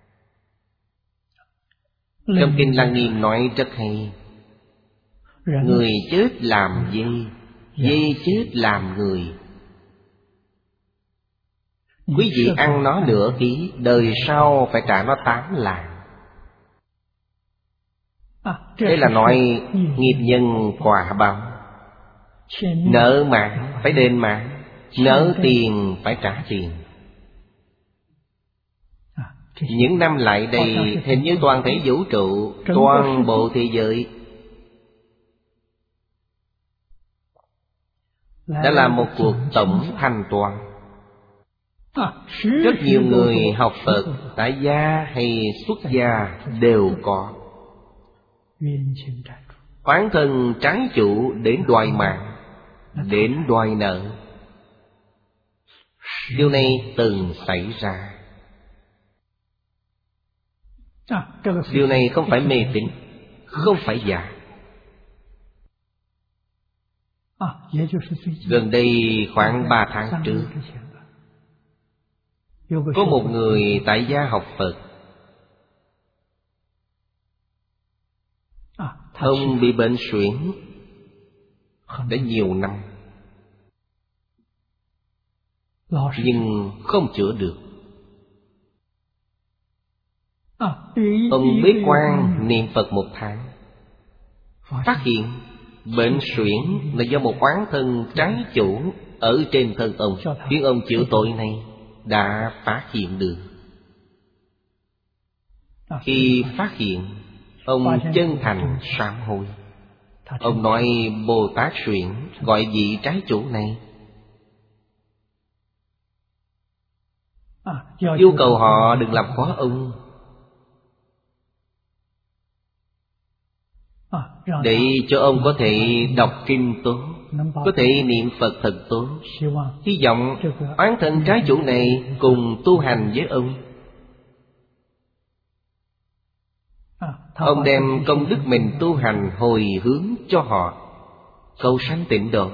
Trong kinh Lăng Nghiêm nói rất hay. Người chết làm dê, dê chết làm người. Quý vị ăn nó nửa ký, đời sau phải trả nó tám lạng. Đây là nói nghiệp nhân quả báo. Nợ mạng phải đền mạng, nợ tiền phải trả tiền. Những năm lại đây, hình như toàn thể vũ trụ, toàn bộ thế giới đã là một cuộc tổng thanh toán. Rất nhiều người học Phật, tại gia hay xuất gia đều có. Oán thân trái chủ đến đòi mạng, đến đòi nợ. Điều này từng xảy ra. Điều này không phải mê tín, không phải giả. Gần đây khoảng ba tháng trước, có một người tại gia học Phật. Ông bị bệnh suyễn đã nhiều năm, nhưng không chữa được. Ông bế quan niệm Phật một tháng, phát hiện bệnh suyễn là do một oán thân trái chủ ở trên thân ông, khiến ông chịu tội này. Đã phát hiện được. Khi phát hiện, ông chân thành sám hối. Ông nói Bồ Tát suyễn gọi vị trái chủ này, yêu cầu họ đừng làm khó ông, để cho ông có thể đọc kinh tốt, có thể niệm Phật thật tốt. Hy vọng oán thân trái chủ này cùng tu hành với ông. Ông đem công đức mình tu hành hồi hướng cho họ, cầu sanh tịnh độ.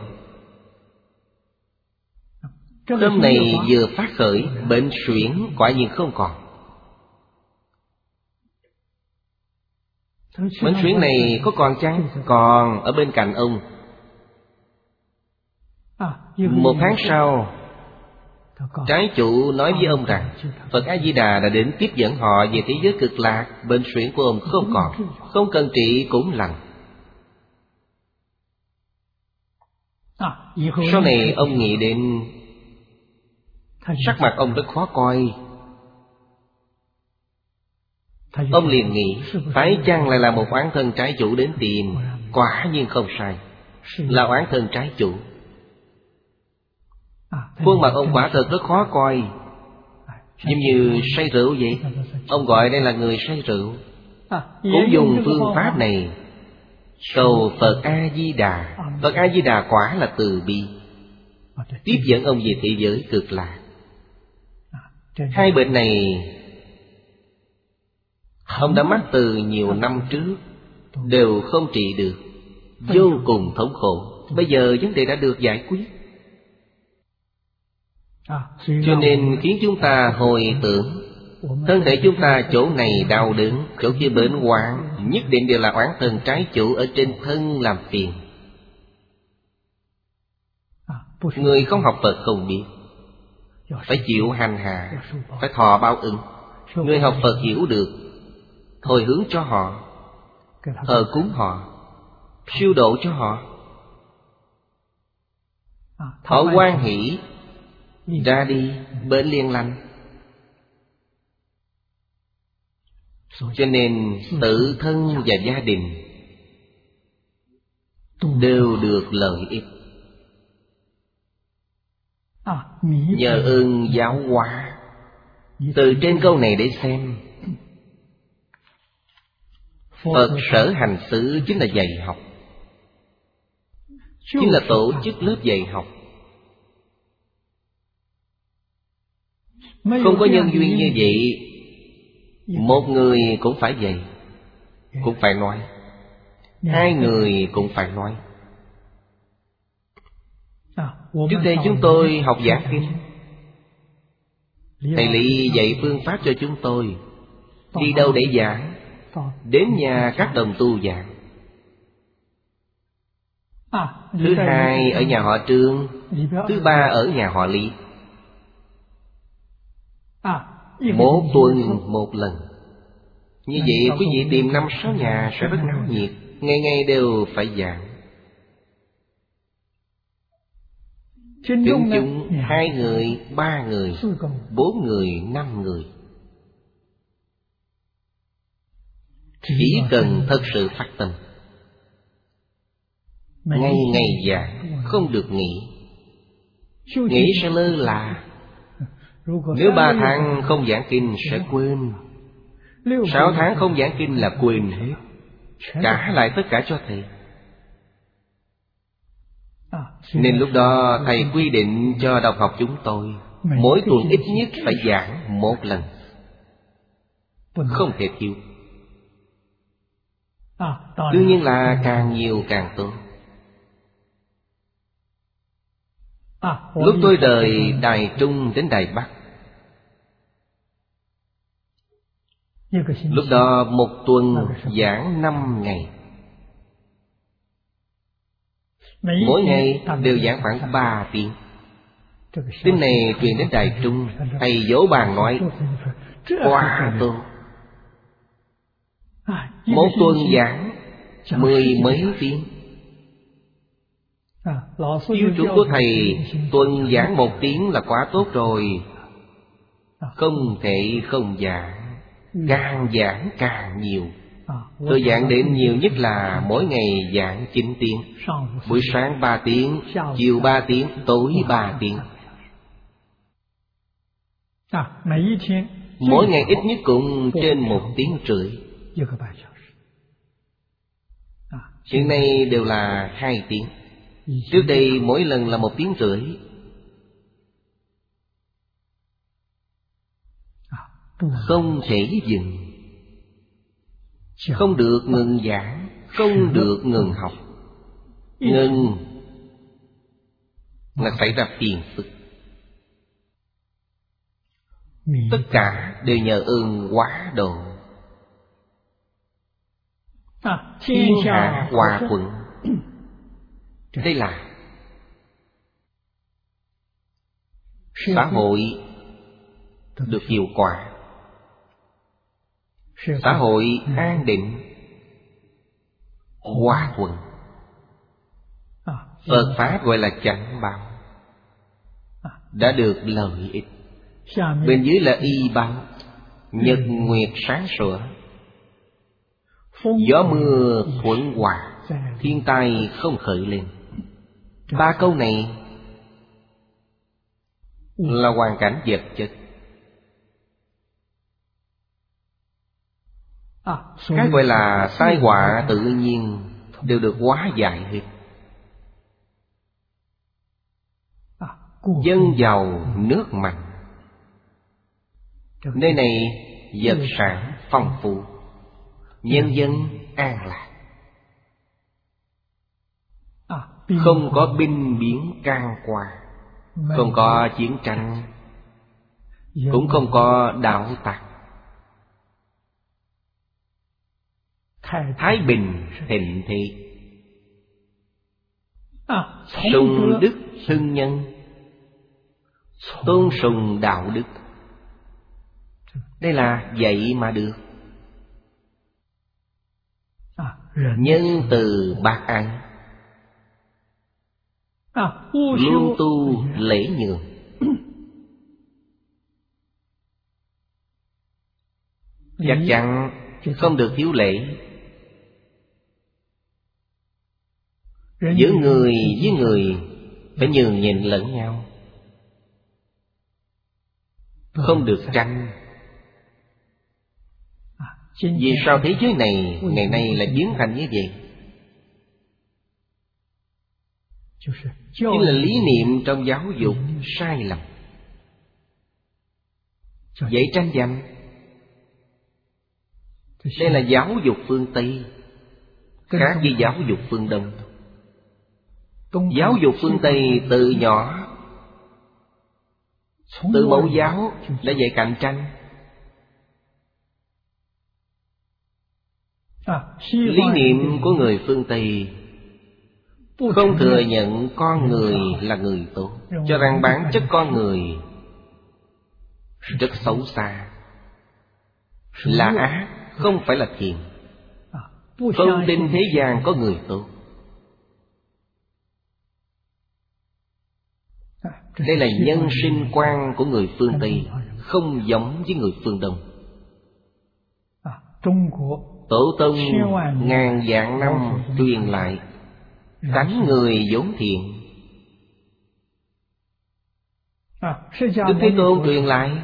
Tâm này vừa phát khởi, bệnh suyễn quả nhiên không còn. Bệnh suyễn này có còn chăng? Còn, ở bên cạnh ông. Một tháng sau, trái chủ nói với ông rằng Phật A-di-đà đã đến tiếp dẫn họ về thế giới cực lạc. Bệnh suyễn của ông không còn, không cần trị cũng lành. Sau này ông nghĩ đến sắc mặt ông rất khó coi. Ông liền nghĩ, phải chăng lại là một oán thân trái chủ đến tìm? Quả nhiên không sai, là oán thân trái chủ. Khuôn mặt ông quả thật rất khó coi, giống như say rượu vậy. Ông gọi đây là người say rượu. Cũng dùng phương pháp này cầu Phật A-di-đà. Phật A-di-đà quả là từ bi, tiếp dẫn ông về thế giới cực lạc. Hai bệnh này ông đã mắc từ nhiều năm trước, đều không trị được, vô cùng thống khổ. Bây giờ vấn đề đã được giải quyết, cho nên khiến chúng ta hồi tưởng thân thể chúng ta chỗ này đau đớn, chỗ kia bệnh hoạn, nhất định đều là oán thân trái chủ ở trên thân làm phiền. Người không học Phật không biết, phải chịu hành hạ, phải thọ báo ứng. Người học Phật hiểu được, hồi hướng cho họ, thờ cúng họ, siêu độ cho họ, họ hoan hỷ, ra đi bệnh liền lành. Cho nên tự thân và gia đình đều được lợi ích. Nhờ ơn giáo hóa. Từ trên câu này để xem, Phật sở hành xứ chính là dạy học, chính là tổ chức lớp dạy học. Không có nhân duyên như vậy, một người cũng phải dạy, cũng phải nói, hai người cũng phải nói. Trước đây chúng tôi học giảng kinh, thầy Lý dạy phương pháp cho chúng tôi. Đi đâu để giảng? Đến nhà các đồng tu giảng. Thứ hai ở nhà họ Trương, thứ ba ở nhà họ Lý. Một tuần một lần. Như vậy quý vị tìm năm sáu nhà sẽ rất náo nhiệt, ngày ngày đều phải giảng. Tiếng chung hai người, ba người, bốn người, năm người. Chỉ cần thật sự phát tâm, ngày ngày giảng, không được nghỉ. Nghỉ sẽ lơ là. Nếu ba tháng không giảng kinh sẽ quên, sáu tháng không giảng kinh là quên hết, trả lại tất cả cho thầy. Nên lúc đó thầy quy định cho đồng học chúng tôi mỗi tuần ít nhất phải giảng một lần, không thể thiếu. Đương nhiên là càng nhiều càng tốt. Lúc tôi rời Đài Trung đến Đài Bắc, lúc đó một tuần giảng năm ngày, mỗi ngày đều giảng khoảng ba tiếng. Tin này truyền đến Đài Trung, thầy vỗ bàn nói quá tốt. Một tuần giảng mười mấy tiếng. Tiêu chuẩn của thầy tuần giảng một tiếng là quá tốt rồi, không thể không giảng, càng giảng càng nhiều. Tôi giảng đến nhiều nhất là mỗi ngày giảng chín tiếng, buổi sáng ba tiếng, chiều ba tiếng, tối ba tiếng. Mỗi ngày ít nhất cũng trên một tiếng rưỡi. Hiện nay đều là hai tiếng. Trước đây mỗi lần là một tiếng rưỡi. Không thể dừng. Không được ngừng giảng, không được ngừng học. Ngừng là xảy ra phiền phức. Tất cả đều nhờ ơn hóa độ. Thiên hạ hòa thuận. Đây là xã hội được hiệu quả, xã hội an định, hòa thuận. Phật Pháp gọi là chánh báo, đã được lợi ích. Bên dưới là y báo, nhật nguyệt sáng sủa, gió mưa thuận hòa, thiên tai không khởi lên. Ba câu này là hoàn cảnh vật chất. Cái gọi là tai họa tự nhiên đều được hóa giải hết. Dân giàu nước mạnh. Nơi này vật sản phong phú, nhân dân an lạc, không có binh biến can qua, không có chiến tranh, cũng không có đạo tặc. Thái bình thịnh thị, sùng đức xưng nhân, tôn sùng đạo đức. Đây là vậy mà được. Nhân từ bác ái, luôn tu lễ nhường. Chắc chắn không được thiếu lễ. Giữa người với người phải nhường nhịn lẫn nhau, không được tranh. Vì sao thế giới này ngày nay lại biến thành như vậy? Chính là lý niệm trong giáo dục sai lầm. Dạy tranh giành. Đây là giáo dục phương Tây, khác với giáo dục phương Đông. Giáo dục phương Tây từ nhỏ, từ mẫu giáo đã dạy cạnh tranh. Lý niệm của người phương Tây không thừa nhận con người là người tốt, cho rằng bản chất con người rất xấu xa, là ác, không phải là thiện. Không tin thế gian có người tốt. Đây là nhân sinh quan của người phương Tây, không giống với người phương Đông. Tổ tông ngàn vạn năm truyền lại tánh người vốn thiện. Đức Thế Tôn truyền lại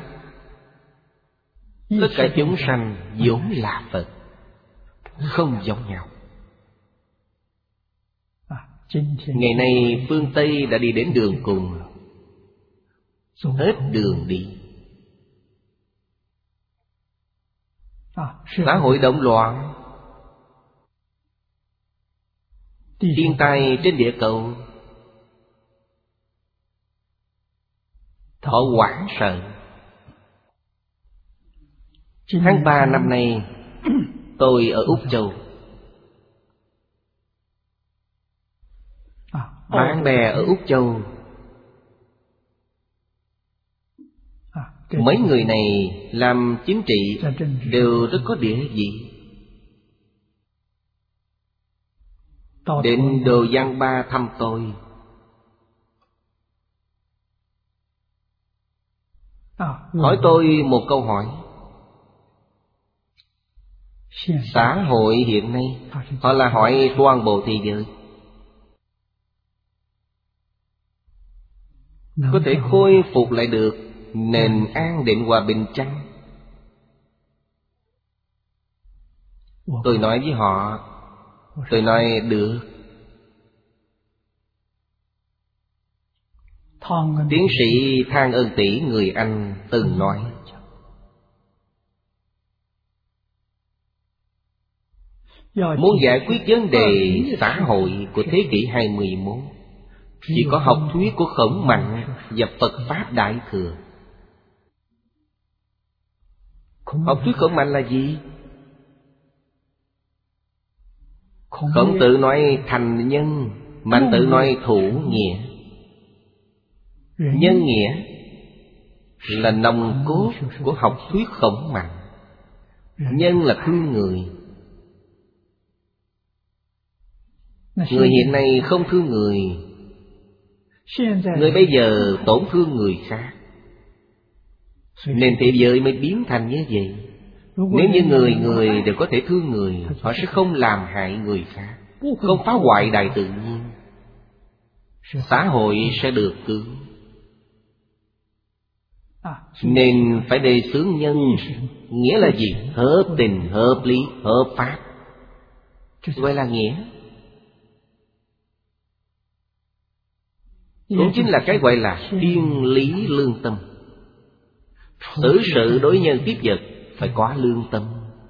tất cả chúng sanh vốn là Phật, không giống nhau. Ngày nay phương Tây đã đi đến đường cùng, hết đường đi. Xã hội động loạn, thiên tai trên địa cầu, họ hoảng sợ. Tháng ba năm nay tôi ở Úc Châu. Bạn bè ở Úc Châu, mấy người này làm chính trị đều rất có địa vị. Đến Đồ Giang Ba thăm tôi. Hỏi tôi một câu hỏi. Xã hội hiện nay, họ là hỏi toàn bộ thế giới, có thể khôi phục lại được nền an định hòa bình chăng? Tôi nói với họ, tôi nói được. Tiến sĩ Thang Ân Tỷ người Anh từng nói, Muốn giải quyết vấn đề xã hội của thế kỷ hai mươi mốt, chỉ có học thuyết của Khổng Mạnh và Phật Pháp Đại Thừa. Học thuyết Khổng Mạnh là gì? Khổng Tử nói thành nhân, Mạnh Tử nói thủ nghĩa. Nhân nghĩa là nòng cốt của học thuyết Khổng Mạnh. Nhân là thương người. Người hiện nay không thương người. Người bây giờ tổn thương người khác, nên thế giới mới biến thành như vậy. Nếu như người người đều có thể thương người, họ sẽ không làm hại người khác, không phá hoại đại tự nhiên, xã hội sẽ được cứu. Nên phải đề xướng nhân. Nghĩa là gì? Hợp tình, hợp lý, hợp pháp, gọi là nghĩa. Cũng chính là cái gọi là thiên lý lương tâm. Xử sự đối nhân tiếp vật phải có lương tâm.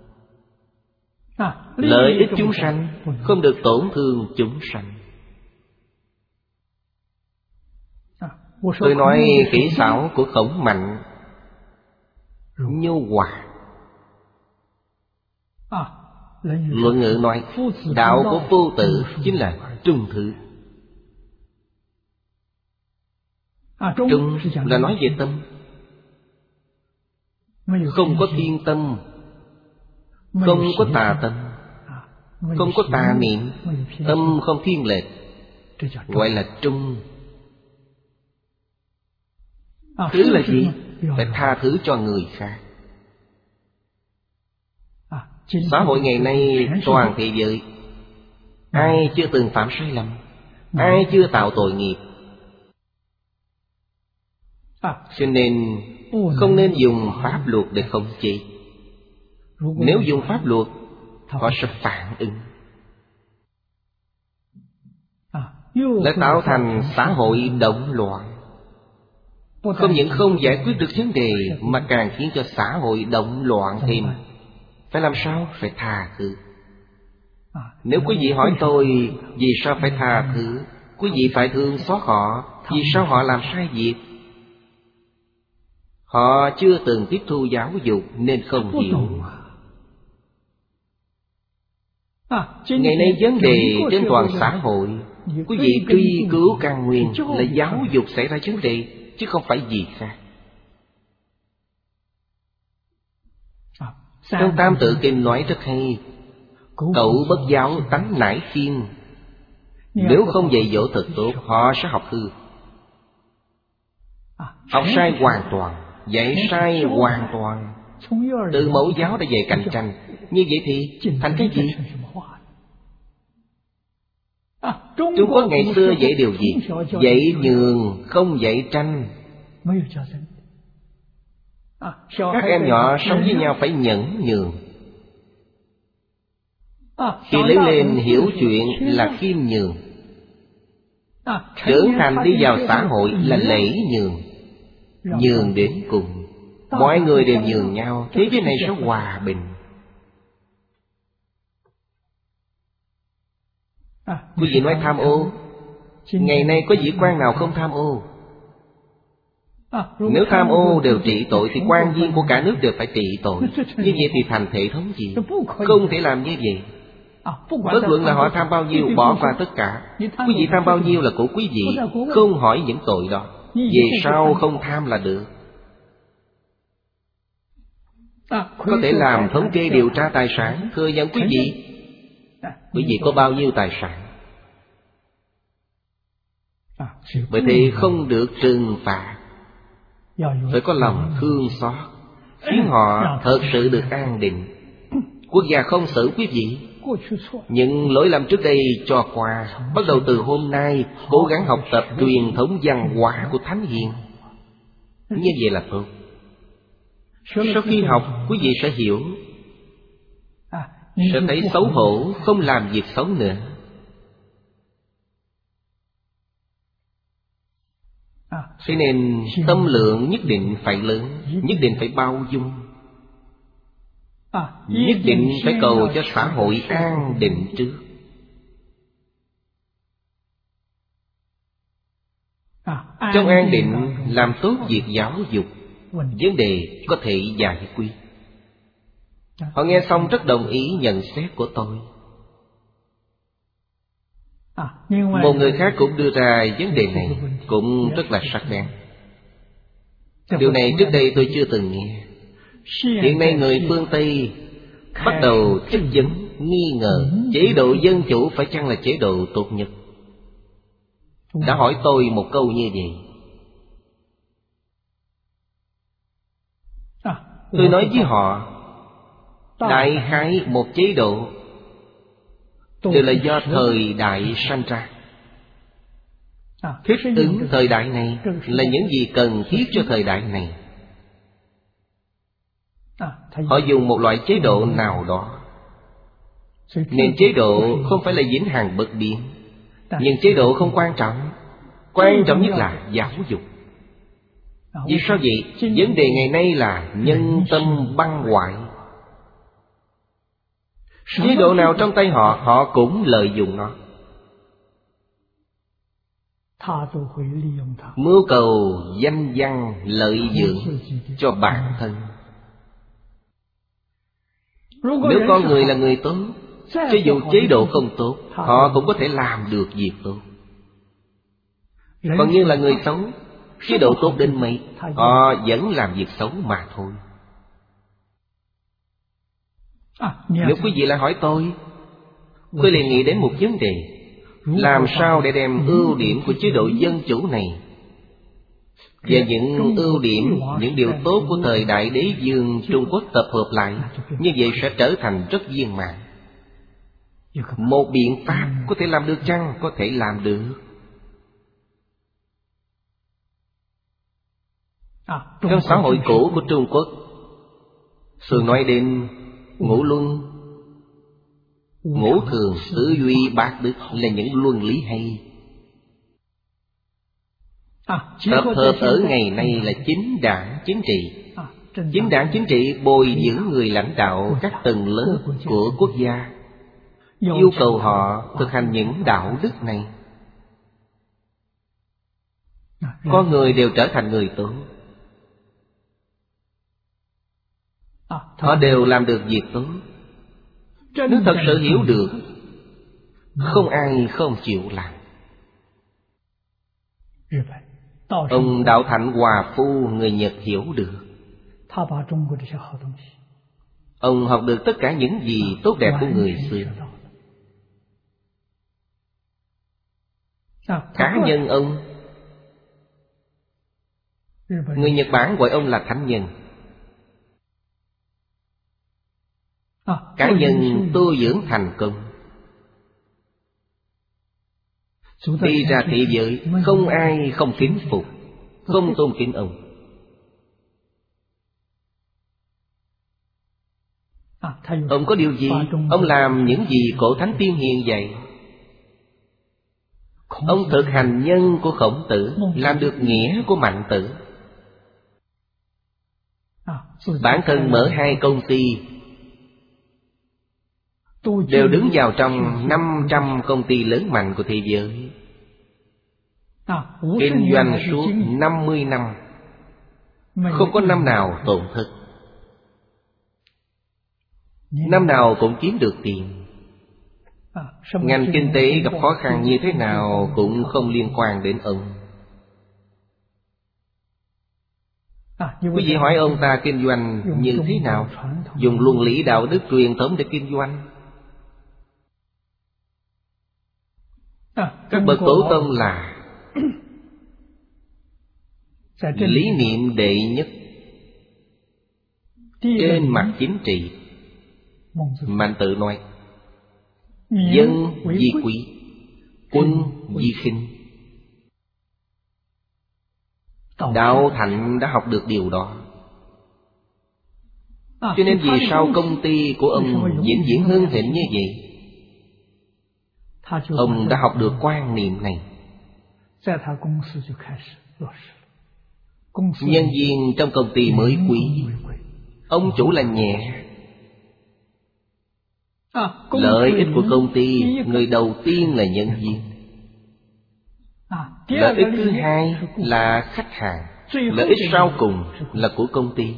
Lợi ích chúng sanh không được tổn thương chúng sanh. Tôi nói kỹ xảo của Khổng Mạnh nhu hòa. Luận Ngữ nói đạo của Phu Tử chính là trung thứ. Trung là nói về tâm. Không có thiên tâm, không có tà tâm, không có tà niệm, tâm không thiên lệch, gọi là trung. Thứ là gì? Phải tha thứ cho người khác. Xã hội ngày nay toàn thế giới, ai chưa từng phạm sai lầm, ai chưa tạo tội nghiệp. Cho nên không nên dùng pháp luật để khống chế. Nếu dùng pháp luật, họ sẽ phản ứng, lại tạo thành xã hội động loạn. Không những không giải quyết được vấn đề, mà càng khiến cho xã hội động loạn thêm. Phải làm sao? Phải tha thứ. Nếu quý vị hỏi tôi vì sao phải tha thứ, quý vị phải thương xót họ. Vì sao họ làm sai việc? Họ chưa từng tiếp thu giáo dục nên không hiểu. Ngày nay vấn đề trên toàn xã hội, quý vị truy cứu căn nguyên là giáo dục xảy ra vấn đề, chứ không phải gì khác. Trong Tam Tự Kinh nói rất hay: cậu bất giáo tánh nải khiên. Nếu không dạy dỗ thật tốt, họ sẽ học hư. Học sai hoàn toàn, dạy sai hoàn toàn. Từ mẫu giáo đã dạy cạnh tranh, như vậy thì thành cái gì? Trung Quốc ngày xưa dạy điều gì? Dạy nhường, không dạy tranh. Các em nhỏ sống với nhau phải nhẫn nhường. Khi lớn lên hiểu chuyện là khiêm nhường. Trưởng thành đi vào xã hội là lễ nhường. Nhường đến cùng, mọi người đều nhường nhau, thế giới này sẽ hòa bình. Quý vị nói tham ô, ngày nay có vị quan nào không tham ô? Nếu tham ô đều trị tội thì quan viên của cả nước đều phải trị tội. Như vậy thì thành thể thống gì? Không thể làm như vậy. Bất luận là họ tham bao nhiêu, bỏ qua tất cả. Quý vị tham bao nhiêu là của quý vị, không hỏi những tội đó. Về sau không tham là được. Có thể làm thống kê điều tra tài sản, thừa nhận quý vị. Quý vị có bao nhiêu tài sản? Bởi thế không được trừng phạt. Phải có lòng thương xót, khiến họ thật sự được an định. Quốc gia không xử quý vị. Những lỗi lầm trước đây cho qua, bắt đầu từ hôm nay cố gắng học tập truyền thống văn hóa của Thánh Hiền. Như vậy là tốt. Sau khi học, quý vị sẽ hiểu, sẽ thấy xấu hổ, không làm việc xấu nữa. Thế nên tâm lượng nhất định phải lớn, nhất định phải bao dung. nhất định phải cầu cho xã hội an định trước. Trong an định làm tốt việc giáo dục, vấn đề có thể giải quyết. Họ nghe xong rất đồng ý nhận xét của tôi. Một người khác cũng đưa ra vấn đề này, cũng rất là sắc bén. Điều này trước đây tôi chưa từng nghe. Hiện nay người phương Tây bắt đầu chất vấn, nghi ngờ chế độ dân chủ phải chăng là chế độ tốt nhất. Đã hỏi tôi một câu như vậy. Tôi nói với họ, đại khái một chế độ đều là do thời đại sanh ra. Thích ứng thời đại này là những gì cần thiết cho thời đại này. Họ dùng một loại chế độ nào đó, nên chế độ không phải là vĩnh hằng bất biến. Nhưng chế độ không quan trọng. Quan trọng nhất là giáo dục. Vì sao vậy? Vấn đề ngày nay là nhân tâm băng hoại. Chế độ nào trong tay họ, họ cũng lợi dụng nó, mưu cầu danh văn lợi dưỡng cho bản thân. Nếu con người là người tốt, cho dù chế độ không tốt, họ cũng có thể làm được việc tốt. Còn như là người xấu, chế độ tốt đến mấy, họ vẫn làm việc xấu mà thôi. Nếu quý vị lại hỏi tôi, tôi liền nghĩ đến một vấn đề: làm sao để đem ưu điểm của chế độ dân chủ này và những ưu điểm, những điều tốt của thời đại đế vương Trung Quốc tập hợp lại, như vậy sẽ trở thành rất viên mãn. Một biện pháp có thể làm được chăng? Có thể làm được. Trong xã hội cũ của Trung Quốc thường nói đến ngũ luân, ngũ thường, tứ duy, bát đức là những luân lý hay. Tập hợp ở ngày nay là chính đảng chính trị. Chính đảng chính trị bồi dưỡng người lãnh đạo các tầng lớp của quốc gia, yêu cầu họ thực hành những đạo đức này. Con người đều trở thành người tốt, họ đều làm được việc tốt. Nếu thật sự hiểu được, không ai không chịu làm. Ông Đạo Thạnh Hòa Phu người Nhật hiểu được. Ông học được tất cả những gì tốt đẹp của người xưa. Cá nhân ông, người Nhật Bản gọi ông là thánh nhân. Cá nhân tu dưỡng thành công, đi ra thế giới không ai không kính phục, không tôn kính ông. Ông có điều gì? Ông làm những gì cổ thánh tiên hiền dạy. Ông thực hành nhân của Khổng Tử, làm được nghĩa của Mạnh Tử. Bản thân mở hai công ty, đều đứng vào trong năm trăm công ty lớn mạnh của thế giới. Kinh doanh suốt năm mươi năm, không có năm nào tổn thất, năm nào cũng kiếm được tiền. Ngành kinh tế gặp khó khăn như thế nào cũng không liên quan đến ông. Quý vị hỏi ông ta kinh doanh như thế nào? Dùng luân lý đạo đức truyền thống để kinh doanh. Các bậc tổ tông là lý niệm đệ nhất trên mặt chính trị. Mạnh Tử nói: dân di quý, quân di khinh. Đạo Thạnh đã học được điều đó. Cho nên vì sao công ty của ông vĩnh viễn hưng thịnh như vậy? Ông đã học được quan niệm này. Nhân viên trong công ty mới quý, ông chủ là nhẹ, Lợi ích của công ty, người đầu tiên là nhân viên. Lợi ích thứ hai là khách hàng. Lợi ích sau cùng là của công ty.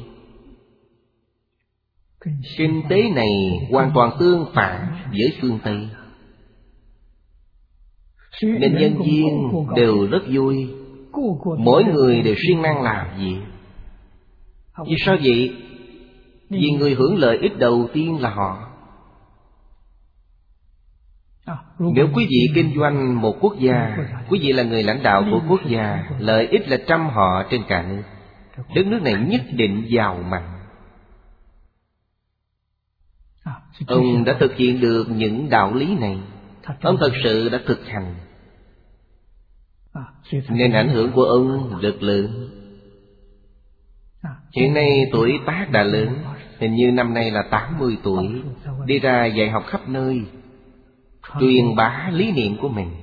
Kinh tế này hoàn toàn tương phản với phương Tây. Nên nhân viên đều rất vui, mỗi người đều siêng năng làm việc. Vì sao vậy? Vì người hưởng lợi ích đầu tiên là họ. Nếu quý vị kinh doanh một quốc gia, quý vị là người lãnh đạo của quốc gia, lợi ích là trăm họ trên cả nước. Đất nước này nhất định giàu mạnh. Ông đã thực hiện được những đạo lý này. Ông thật sự đã thực hành, nên ảnh hưởng của ông rất lớn. Hiện nay tuổi tác đã lớn, hình như năm nay là tám mươi tuổi, đi ra dạy học khắp nơi, truyền bá lý niệm của mình.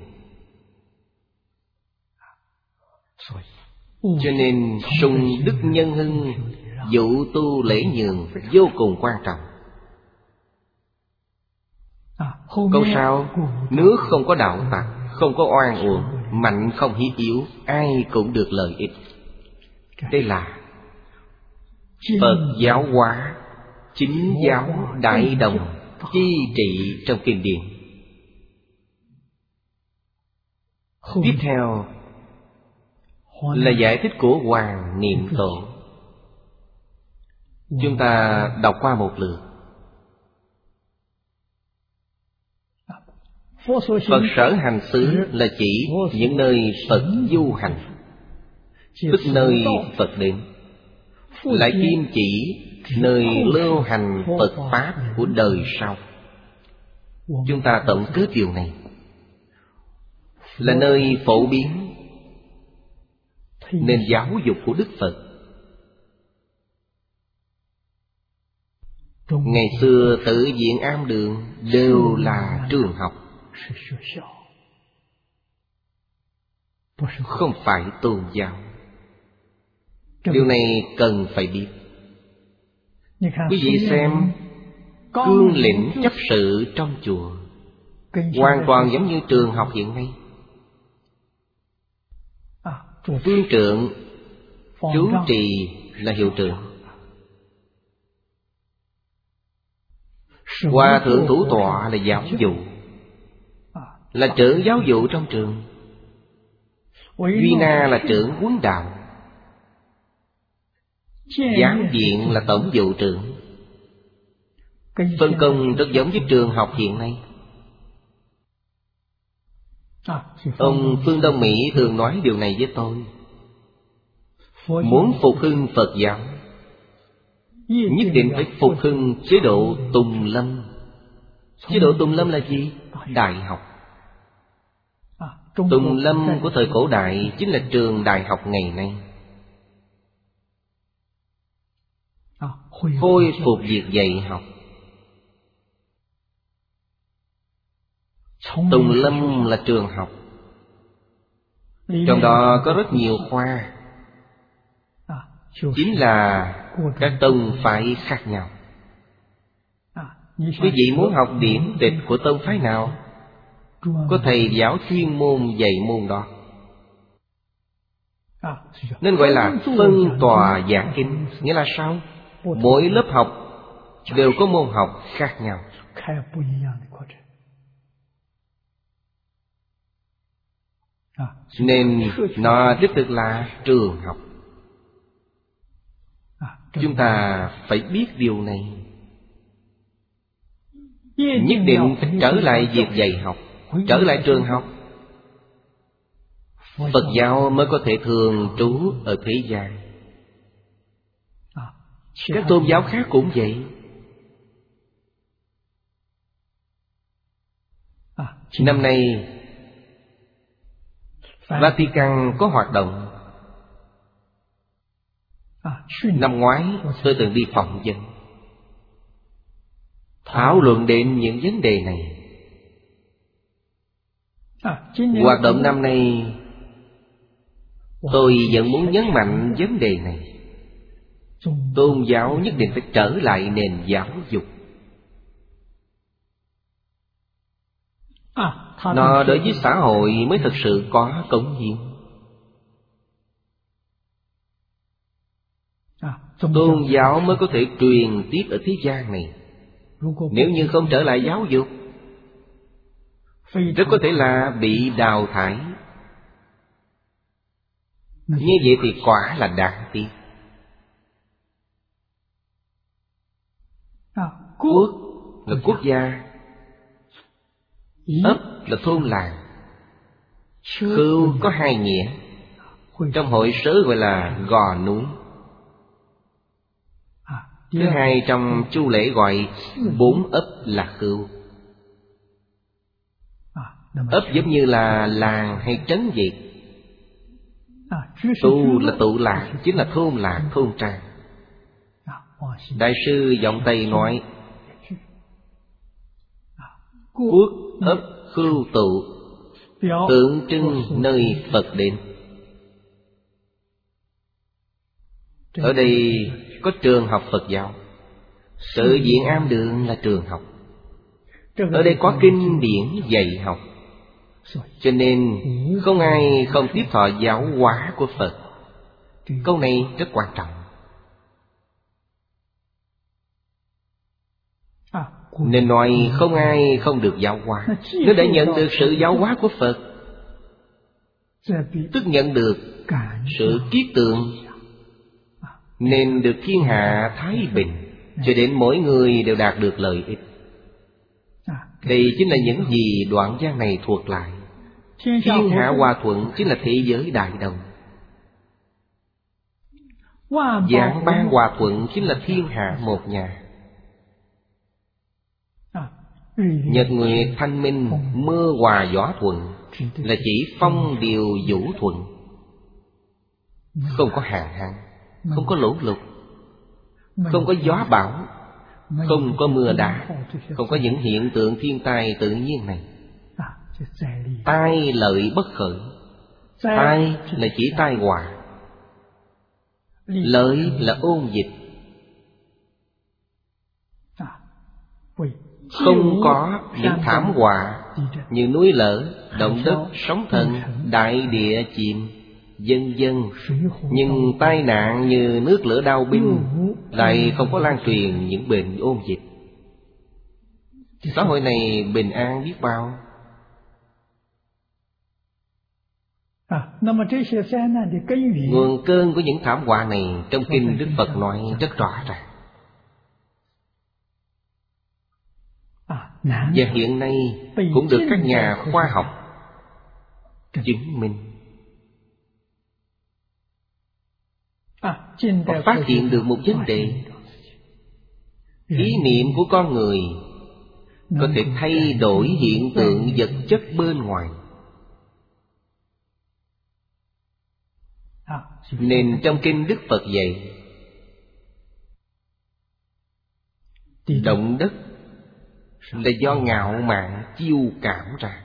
Cho nên sung đức nhân hưng, dụ tu lễ nhường vô cùng quan trọng. Câu sau, nước không có đạo tặc, không có oan uổng, mạnh không hiếp yếu, ai cũng được lợi ích. Đây là Phật giáo hóa, chính giáo đại đồng, chi trị trong kinh điển. Tiếp theo là giải thích của Hoàng Niệm Tổ. Chúng ta đọc qua một lượt. Phật sở hành xứ là chỉ những nơi Phật du hành, tức nơi Phật đến. Lại kim chỉ nơi lưu hành Phật Pháp của đời sau. Chúng ta tổng kết điều này là nơi phổ biến nền giáo dục của Đức Phật. Ngày xưa Tự Viện Am Đường đều là trường học, không phải tôn giáo. Điều này cần phải biết. Quý vị xem, cương lĩnh chấp sự trong chùa hoàn toàn giống như trường học hiện nay. Phương trượng chú trì là hiệu trưởng, hòa thượng thủ tọa là giáo dụ, là trưởng giáo dụ trong trường. Duy Na là trưởng huấn đạo, giảng viện là tổng vụ trưởng. Phân công rất giống với trường học hiện nay. Ông Phương Đông Mỹ thường nói điều này với tôi. Muốn phục hưng Phật giáo, nhất định phải phục hưng chế độ Tùng Lâm. Chế độ Tùng Lâm là gì? Đại học. Tùng Lâm của thời cổ đại chính là trường đại học ngày nay. Khôi phục việc dạy học. Tùng Lâm là trường học, trong đó có rất nhiều khoa, chính là các tông phái khác nhau. Quý vị muốn học điển tịch của tông phái nào, có thầy giáo chuyên môn dạy môn đó, nên gọi là phân tòa giảng kinh. Nghĩa là sao? Mỗi lớp học đều có môn học khác nhau. Nên nó đích thực là trường học. Chúng ta phải biết điều này. Nhất định phải trở lại việc dạy học, trở lại trường học. Phật giáo mới có thể thường trú ở thế gian. Các tôn giáo khác cũng vậy. Năm nay Vatican có hoạt động. Năm ngoái tôi từng đi phỏng vấn, thảo luận đến những vấn đề này. Hoạt động năm nay tôi vẫn muốn nhấn mạnh vấn đề này. Tôn giáo nhất định phải trở lại nền giáo dục. Nó đối với xã hội mới thực sự có cống hiến. Tôn giáo mới có thể truyền tiếp ở thế gian này. Nếu như không trở lại giáo dục, rất có thể là bị đào thải. Như vậy thì quả là đáng tiếc. Quốc là quốc gia, ấp là thôn làng. Khưu có hai nghĩa. Trong hội sớ gọi là gò núi. Thứ hai trong chu lễ gọi bốn ấp là khưu. Ấp giống như là làng hay trấn vậy. Tu là tụ lạc, chính là thôn lạc, thôn trang. Đại sư giọng Tây nói: quốc ấp khưu tụ, tượng trưng nơi Phật đến. Ở đây có trường học Phật giáo. Tự viện Am Đường là trường học. Ở đây có kinh điển dạy học. Cho nên không ai không tiếp thọ giáo hóa của Phật. Câu này rất quan trọng. Nên nói không ai không được giáo hóa. Nếu đã nhận được sự giáo hóa của Phật, tức nhận được sự kiết tượng, nên được thiên hạ thái bình, cho đến mỗi người đều đạt được lợi ích. Đây chính là những gì đoạn văn này thuộc lại. Thiên hạ hòa thuận chính là thế giới đại đồng. Vạn ban hòa thuận chính là thiên hạ một nhà. Nhật nguyệt thanh minh, mưa hòa gió thuận là chỉ phong điều vũ thuận. Không có hạn hán, không có lũ lụt, không có gió bão, không có mưa đá, không có những hiện tượng thiên tai tự nhiên này. Tai lợi bất khởi. Tai là chỉ tai họa, lợi là ôn dịch. Không có những thảm họa như núi lở, động đất, sóng thần, đại địa chìm, vân vân. Nhưng tai nạn như nước lửa đao binh lại không có lan truyền những bệnh ôn dịch. Xã hội này bình an biết bao. Nguồn cơn của những thảm họa này trong kinh Đức Phật nói rất rõ ràng. Và hiện nay cũng được các nhà khoa học chứng minh. Họ phát hiện được một vấn đề: ý niệm của con người có thể thay đổi hiện tượng vật chất bên ngoài. Nên trong kinh Đức Phật dạy, động đất là do ngạo mạn chiêu cảm ra.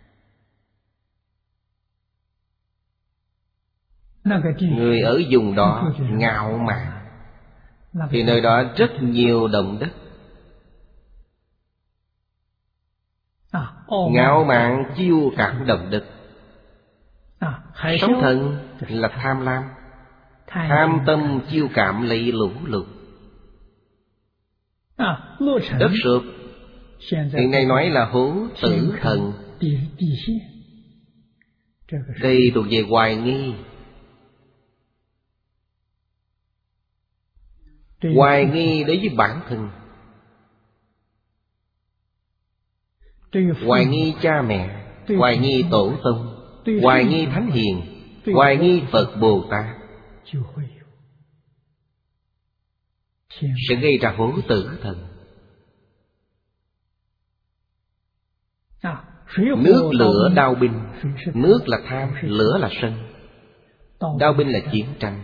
Người ở vùng đó ngạo mạn thì nơi đó rất nhiều động đất. Ngạo mạn chiêu cảm động đất. Sóng thần là tham lam, tham tâm chiêu cảm lấy lũ lụt. Đất sụp hiện nay nói là hố tử thần. Đây thuộc về hoài nghi. Hoài nghi đối với bản thân, hoài nghi cha mẹ, hoài nghi tổ tông, hoài nghi thánh hiền, hoài nghi Phật Bồ Tát, sẽ gây ra hố tử thần. Nước lửa đao binh. Nước là tham, lửa là sân, đao binh là chiến tranh.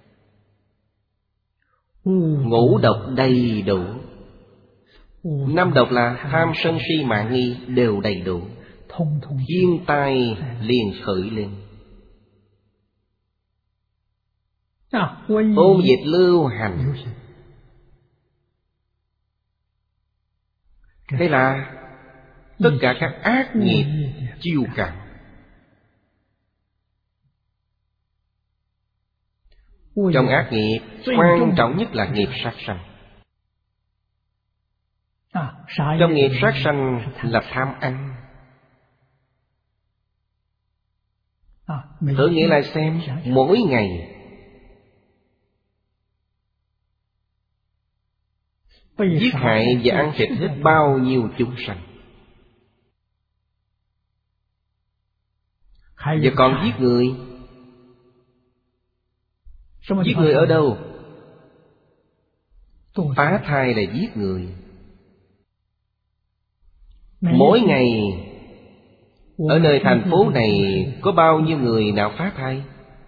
Ngũ độc đầy đủ. Năm độc là tham sân si mạng nghi đều đầy đủ. Thiên tai liền khởi lên. Ôn dịch lưu hành. Đây là tất cả các ác nghiệp chiêu cảm. Trong ác nghiệp, quan trọng nhất là nghiệp sát sanh. Trong nghiệp sát sanh là tham ăn. Thử nghĩ lại xem, mỗi ngày giết hại và ăn thịt hết bao nhiêu chúng sanh. Và còn giết người. Giết người ở đâu? Phá thai là giết người. Mỗi ngày ở nơi thành phố này có bao nhiêu người nào phá thai?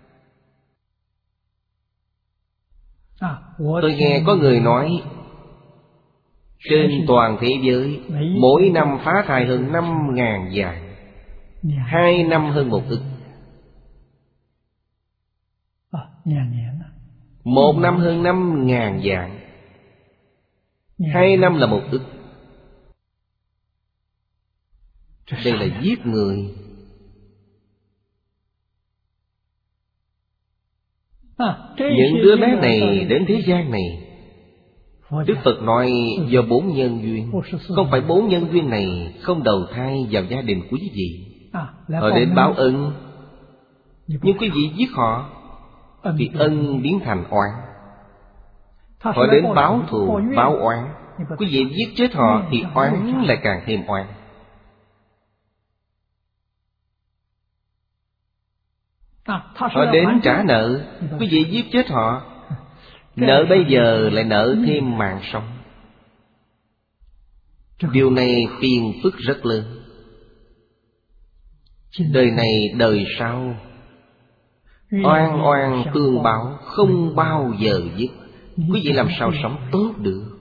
Tôi nghe có người nói trên toàn thế giới mỗi năm phá thai hơn năm ngàn vạn, hai năm hơn một ức. Một năm hơn năm ngàn vạn, hai năm là một ức. Đây là giết người. Những đứa bé này đến thế gian này, Đức Phật nói do bốn nhân duyên. Không phải bốn nhân duyên này không đầu thai vào gia đình quý vị. Họ đến báo ân, nhưng quý vị giết họ thì ân biến thành oán. Họ đến báo thù, báo oán, quý vị giết chết họ thì oán lại càng thêm oán. Họ đến trả nợ, quý vị giết chết họ, nợ bây giờ lại nợ thêm mạng sống. Điều này phiền phức rất lớn. Đời này đời sau, oan oan tương báo không bao giờ dứt. Quý vị làm sao sống tốt được?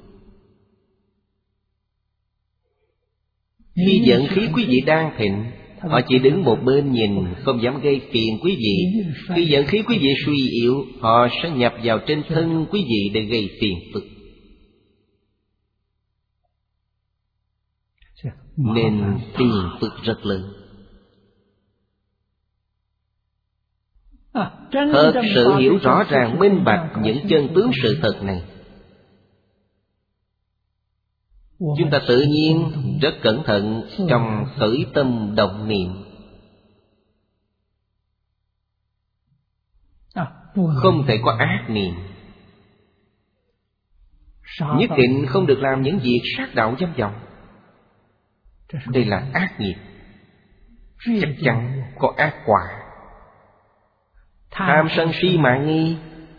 Khi giận khí quý vị đang thịnh, họ chỉ đứng một bên nhìn, không dám gây phiền quý vị. Khi giận khí quý vị suy yếu, họ sẽ nhập vào trên thân quý vị để gây phiền phức. Nên phiền phức rất lớn. Thật sự hiểu rõ ràng minh bạch những chân tướng sự thật này, chúng ta tự nhiên rất cẩn thận trong khởi tâm động niệm. Không thể có ác niệm. Nhất định không được làm những việc sát đạo dâm vọng. Đây là ác nghiệp, chắc chắn có ác quả. Tham sân si mạng nghi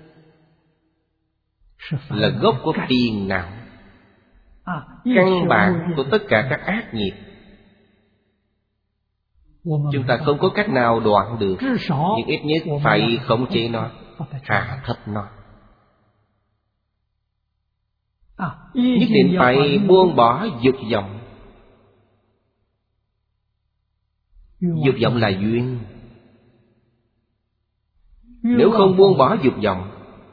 là gốc của phiền não, căn bản của tất cả các ác nghiệp. Chúng ta không có cách nào đoạn được, nhưng ít nhất phải khống chế nó, hạ thấp nó. Nhất định phải buông bỏ dục vọng. Dục vọng là duyên. Nếu không buông bỏ dục vọng,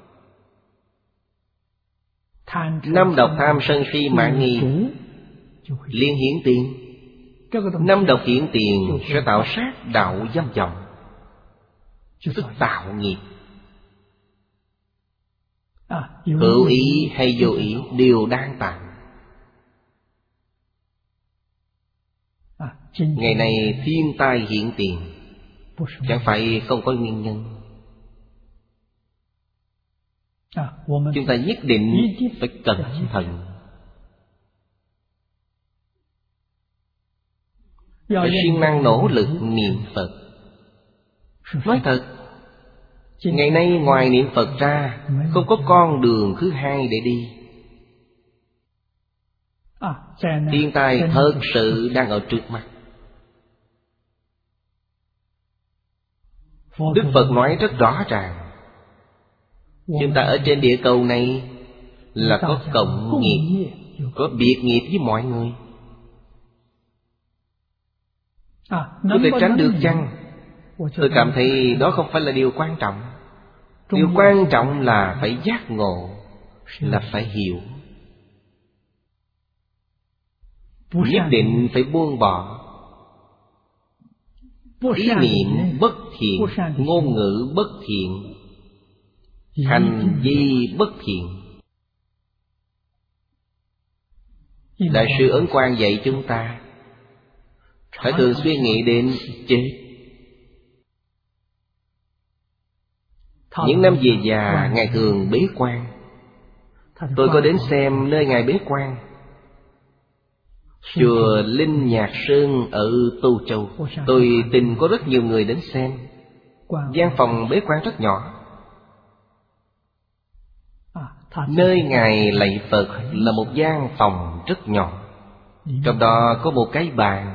năm độc tham sân si mạn nghi liên hiển tiền. Năm độc hiển tiền sẽ tạo sát đạo dâm vọng, tức tạo nghiệp. Hữu ý hay vô ý đều đang tạo. Ngày nay thiên tai hiện tiền, chẳng phải không có nguyên nhân. Chúng ta nhất định phải cẩn thận, phải siêng năng nỗ lực niệm Phật. Nói thật, ngày nay ngoài niệm Phật ra, không có con đường thứ hai để đi. Thiên tai thật sự đang ở trước mắt. Đức Phật nói rất rõ ràng, chúng ta ở trên địa cầu này là có cộng nghiệp, có biệt nghiệp với mọi người. Có thể tránh được chăng? Tôi cảm thấy đó không phải là điều quan trọng. Điều quan trọng là phải giác ngộ, là phải hiểu. nhất định phải buông bỏ ý niệm bất thiện, ngôn ngữ bất thiện, hành vi bất thiện. Đại sư Ấn Quang dạy chúng ta phải thường suy nghĩ đến chết. Những năm về già, Ngài thường bế quan. Tôi có đến xem nơi Ngài bế quan. Chùa Linh Nhạc Sơn ở Tô Châu, tôi tin có rất nhiều người đến xem. Gian phòng bế quan rất nhỏ. Nơi Ngài lạy Phật là một gian phòng rất nhỏ. Trong đó có một cái bàn,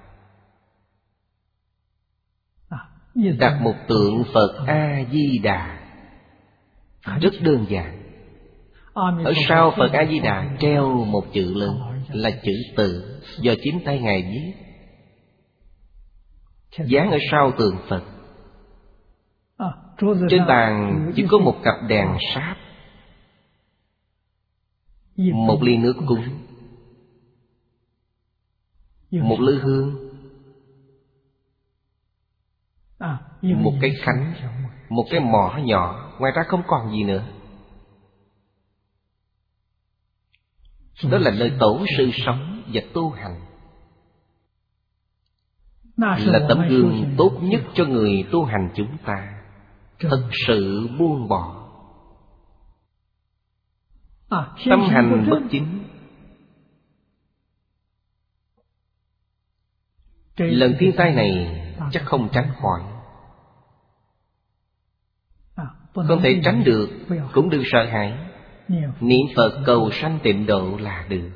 đặt một tượng Phật A-di-đà, rất đơn giản. Ở sau Phật A-di-đà treo một chữ lớn, là chữ Tự, do chính tay Ngài viết, dán ở sau tượng Phật. Trên bàn chỉ có một cặp đèn sáp, một ly nước cúng, một lư hương, một cái khánh, một cái mỏ nhỏ. Ngoài ra không còn gì nữa. Đó là nơi tổ sư sống và tu hành, là tấm gương tốt nhất cho người tu hành chúng ta thật sự buông bỏ tâm hành bất chính. Lần thiên tai này chắc không tránh khỏi, không thể tránh được, cũng đừng sợ hãi. Niệm Phật cầu sanh tịnh độ là được.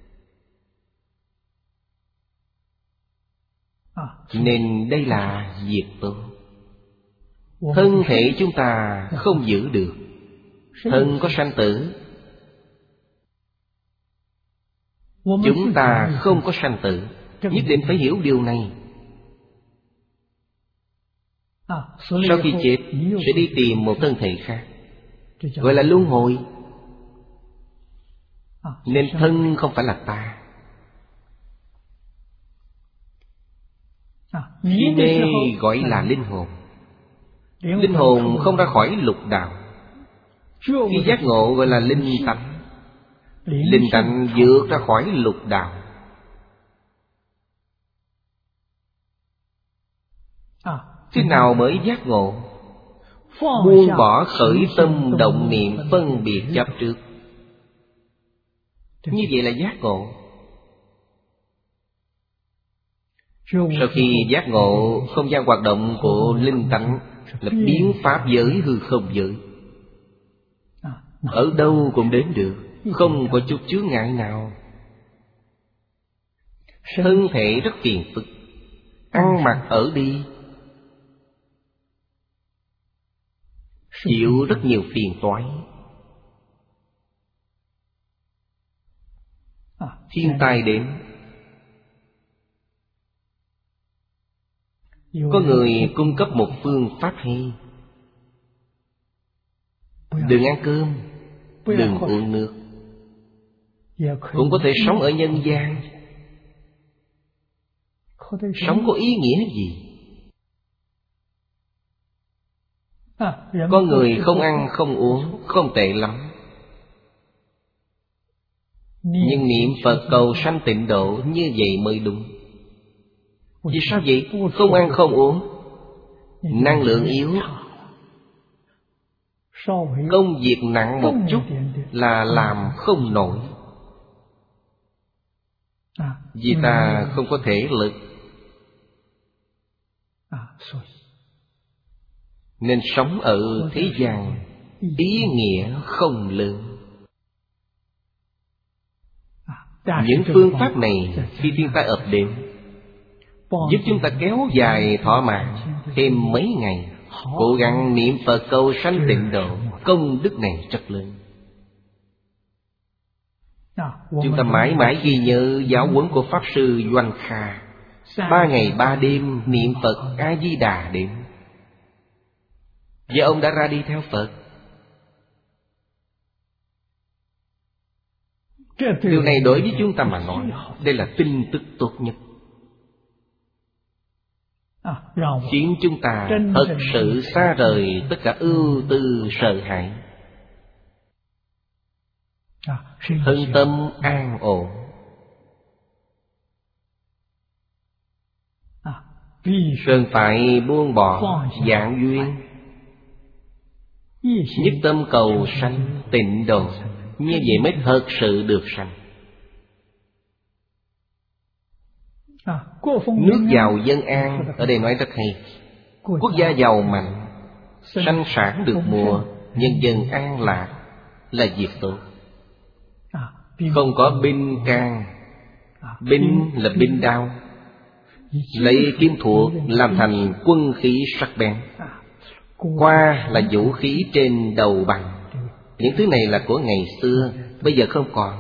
Nên đây là việc tốt. Thân thể chúng ta không giữ được, thân có sanh tử, chúng ta không có sanh tử. Nhất định phải hiểu điều này. Sau khi chết sẽ đi tìm một thân thể khác, gọi là luân hồi. Nên thân không phải là ta. Khi mê gọi là linh hồn. Linh hồn không ra khỏi lục đạo. Khi giác ngộ gọi là linh tánh. Linh tánh vượt ra khỏi lục đạo. Thế nào mới giác ngộ? Buông bỏ khởi tâm động niệm phân biệt chấp trước. Như vậy là giác ngộ. Sau khi giác ngộ, không gian hoạt động của linh tánh là biến pháp giới hư không giới. Ở đâu cũng đến được, không có chút chướng ngại nào. Thân thể rất phiền phức, ăn mặc ở đi chịu rất nhiều phiền toái. Thiên tai đến, có người cung cấp một phương pháp hay. Đừng ăn cơm, đừng uống nước, cũng có thể sống ở nhân gian. Sống có ý nghĩa gì? Có người không ăn không uống không tệ lắm, nhưng niệm Phật cầu sanh tịnh độ như vậy mới đúng. Vì sao vậy? Không ăn không uống, năng lượng yếu, công việc nặng một chút là làm không nổi. Vì ta không có thể lực, nên sống ở thế gian ý nghĩa không lớn. Những phương pháp này khi thiên tai ập đến, giúp chúng ta kéo dài thọ mạng thêm mấy ngày. Cố gắng niệm Phật cầu sanh tịnh độ, công đức này rất lớn. Chúng ta mãi mãi ghi nhớ giáo huấn của Pháp Sư Doanh Kha. Ba ngày ba đêm niệm Phật A-di-đà đến, và ông đã ra đi theo Phật. Điều này đối với chúng ta mà nói, đây là tin tức tốt nhất, khiến chúng ta thật sự xa rời tất cả ưu tư sợ hãi, thân tâm an ổn. Cần phải buông bỏ dạng duyên, nhất tâm cầu sanh tịnh độ. Như vậy mới thật sự được sanh. Nước giàu dân an, ở đây nói rất hay. Quốc gia giàu mạnh, sanh sản được mùa, nhân dân an lạc, là việc tốt. Không có binh can. Binh là binh đao, lấy kiếm thuộc làm thành quân khí sắc bén. Qua là vũ khí trên đầu bằng. Những thứ này là của ngày xưa, bây giờ không còn.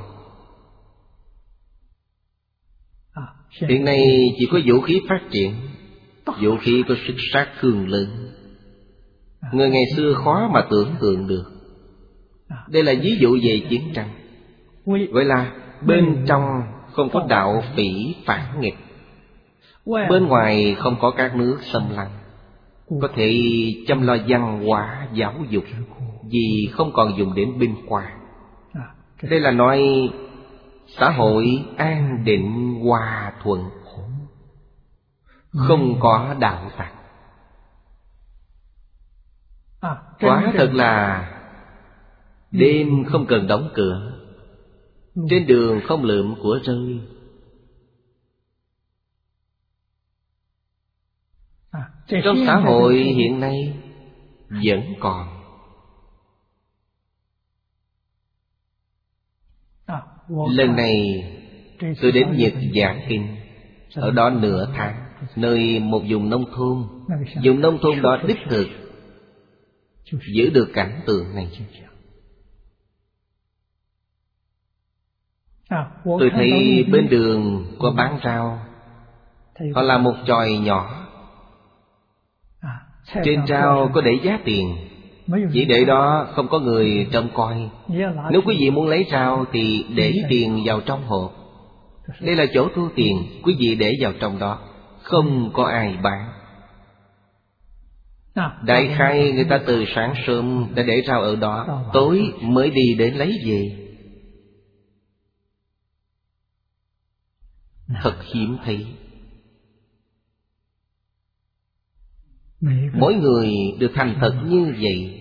Hiện nay chỉ có vũ khí phát triển, vũ khí có sức sát thương lớn. Người ngày xưa khó mà tưởng tượng được. Đây là ví dụ về chiến tranh. Vậy là bên trong không có đạo phỉ phản nghịch, bên ngoài không có các nước xâm lăng, có thể chăm lo văn hóa giáo dục, vì không còn dùng đến binh qua. Đây là nói xã hội an định hòa thuận, không có đạo tặc. Quả thật là đêm không cần đóng cửa, trên đường không lượm của rơi. Trong xã hội hiện nay vẫn còn. Lần này tôi đến Nhật giảng kinh, ở đó nửa tháng, nơi một vùng nông thôn. Vùng nông thôn đó đích thực giữ được cảnh tượng này. Tôi thấy bên đường có bán rau, họ làm một chòi nhỏ, trên rau có để giá tiền, chỉ để đó không có người trông coi. Nếu quý vị muốn lấy rau thì để tiền vào trong hộp. Đây là chỗ thu tiền, quý vị để vào trong đó, không có ai bán. Đại khái người ta từ sáng sớm đã để rau ở đó, tối mới đi đến lấy về. Thật hiếm thấy. Mỗi người được thành thật như vậy,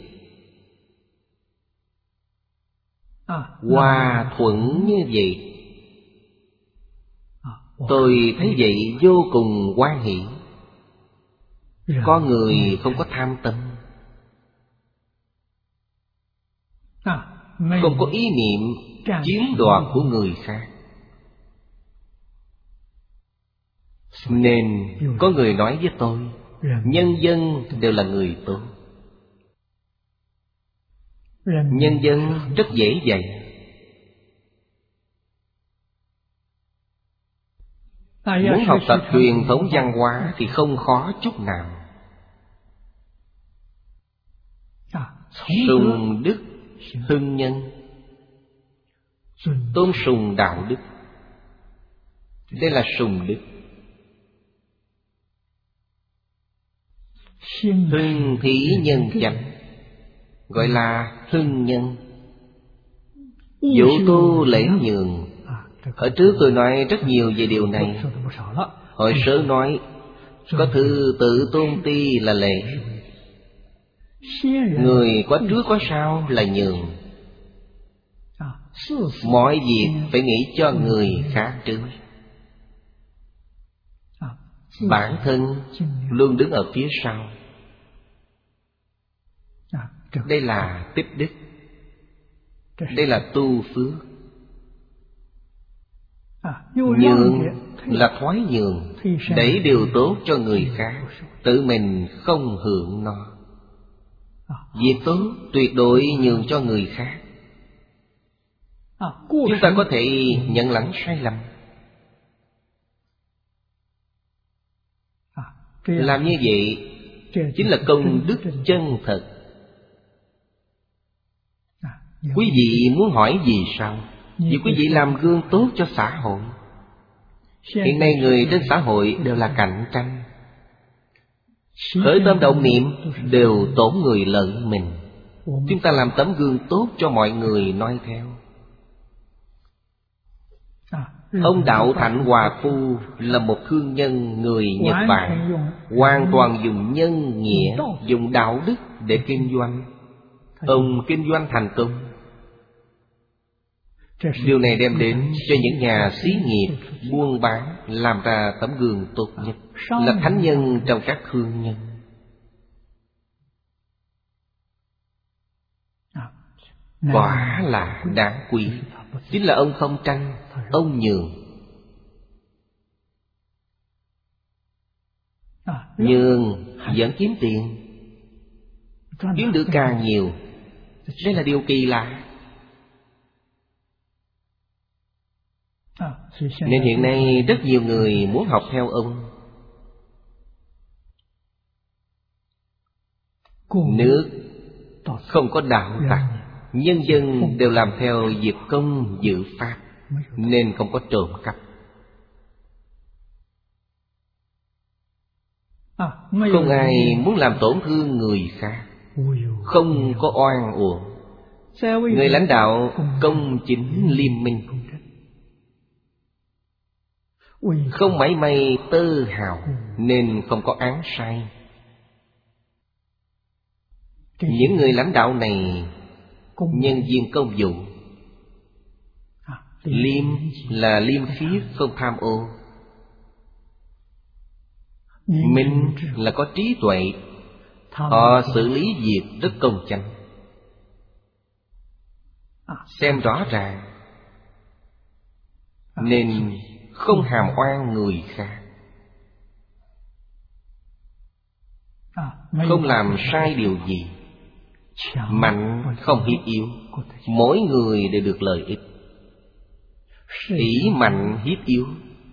hòa thuận như vậy, tôi thấy vậy vô cùng hoan hỷ. Có người không có tham tâm, không có ý niệm chiếm đoạt của người khác. Nên có người nói với tôi, nhân dân đều là người tốt. Nhân dân rất dễ dạy. Muốn học tập truyền thống văn hóa thì không khó chút nào. Sùng đức hưng nhân, tôn sùng đạo đức. Đây là sùng đức. Hưng thí nhân chánh, gọi là hưng nhân. Vũ tu lễ nhường. Ở trước tôi nói rất nhiều về điều này. Hồi sớ nói có thứ tự tôn ti là lễ. Người có trước có sau là nhường. Mọi việc phải nghĩ cho người khác trước. Bản thân luôn đứng ở phía sau. Đây là tích đức. Đây là tu phước. Nhường là thoái nhường, đẩy điều tốt cho người khác, tự mình không hưởng nó. Việc tốt tuyệt đối nhường cho người khác. Chúng ta có thể nhận lãnh sai lầm. Làm như vậy chính là công đức chân thật. Quý vị muốn hỏi gì sao? Vì quý vị làm gương tốt cho xã hội. Hiện nay người trên xã hội đều là cạnh tranh, khởi tâm động niệm đều tổn người lợi mình. Chúng ta làm tấm gương tốt cho mọi người noi theo. Ông Đạo Thạnh Hòa Phu là một thương nhân người Nhật Bản, hoàn toàn dùng nhân nghĩa, dùng đạo đức để kinh doanh. Ông kinh doanh thành công. Điều này đem đến cho những nhà xí nghiệp, buôn bán làm ra tấm gương tốt nhất, là thánh nhân trong các thương nhân. Quả là đáng quý. Chính là ông không tranh, ông nhường. Nhường vẫn kiếm tiền, kiếm được càng nhiều. Đây là điều kỳ lạ. Nên hiện nay rất nhiều người muốn học theo ông. Nước không có đạo tặc, nhân dân đều làm theo việc công dự pháp, nên không có trộm cắp. Không ai muốn làm tổn thương người khác, không có oan uổng. Người lãnh đạo công chính liêm minh, không mảy may tơ hào, nên không có án sai. Những người lãnh đạo này nhân viên công vụ. Liêm là liêm khiết, không tham ô. Minh là có trí tuệ. Họ xử lý việc rất công chánh, xem rõ ràng, nên không hàm oan người khác, không làm sai điều gì. Mạnh không hiếp yếu, mỗi người đều được lợi ích. Ỷ mạnh hiếp yếu,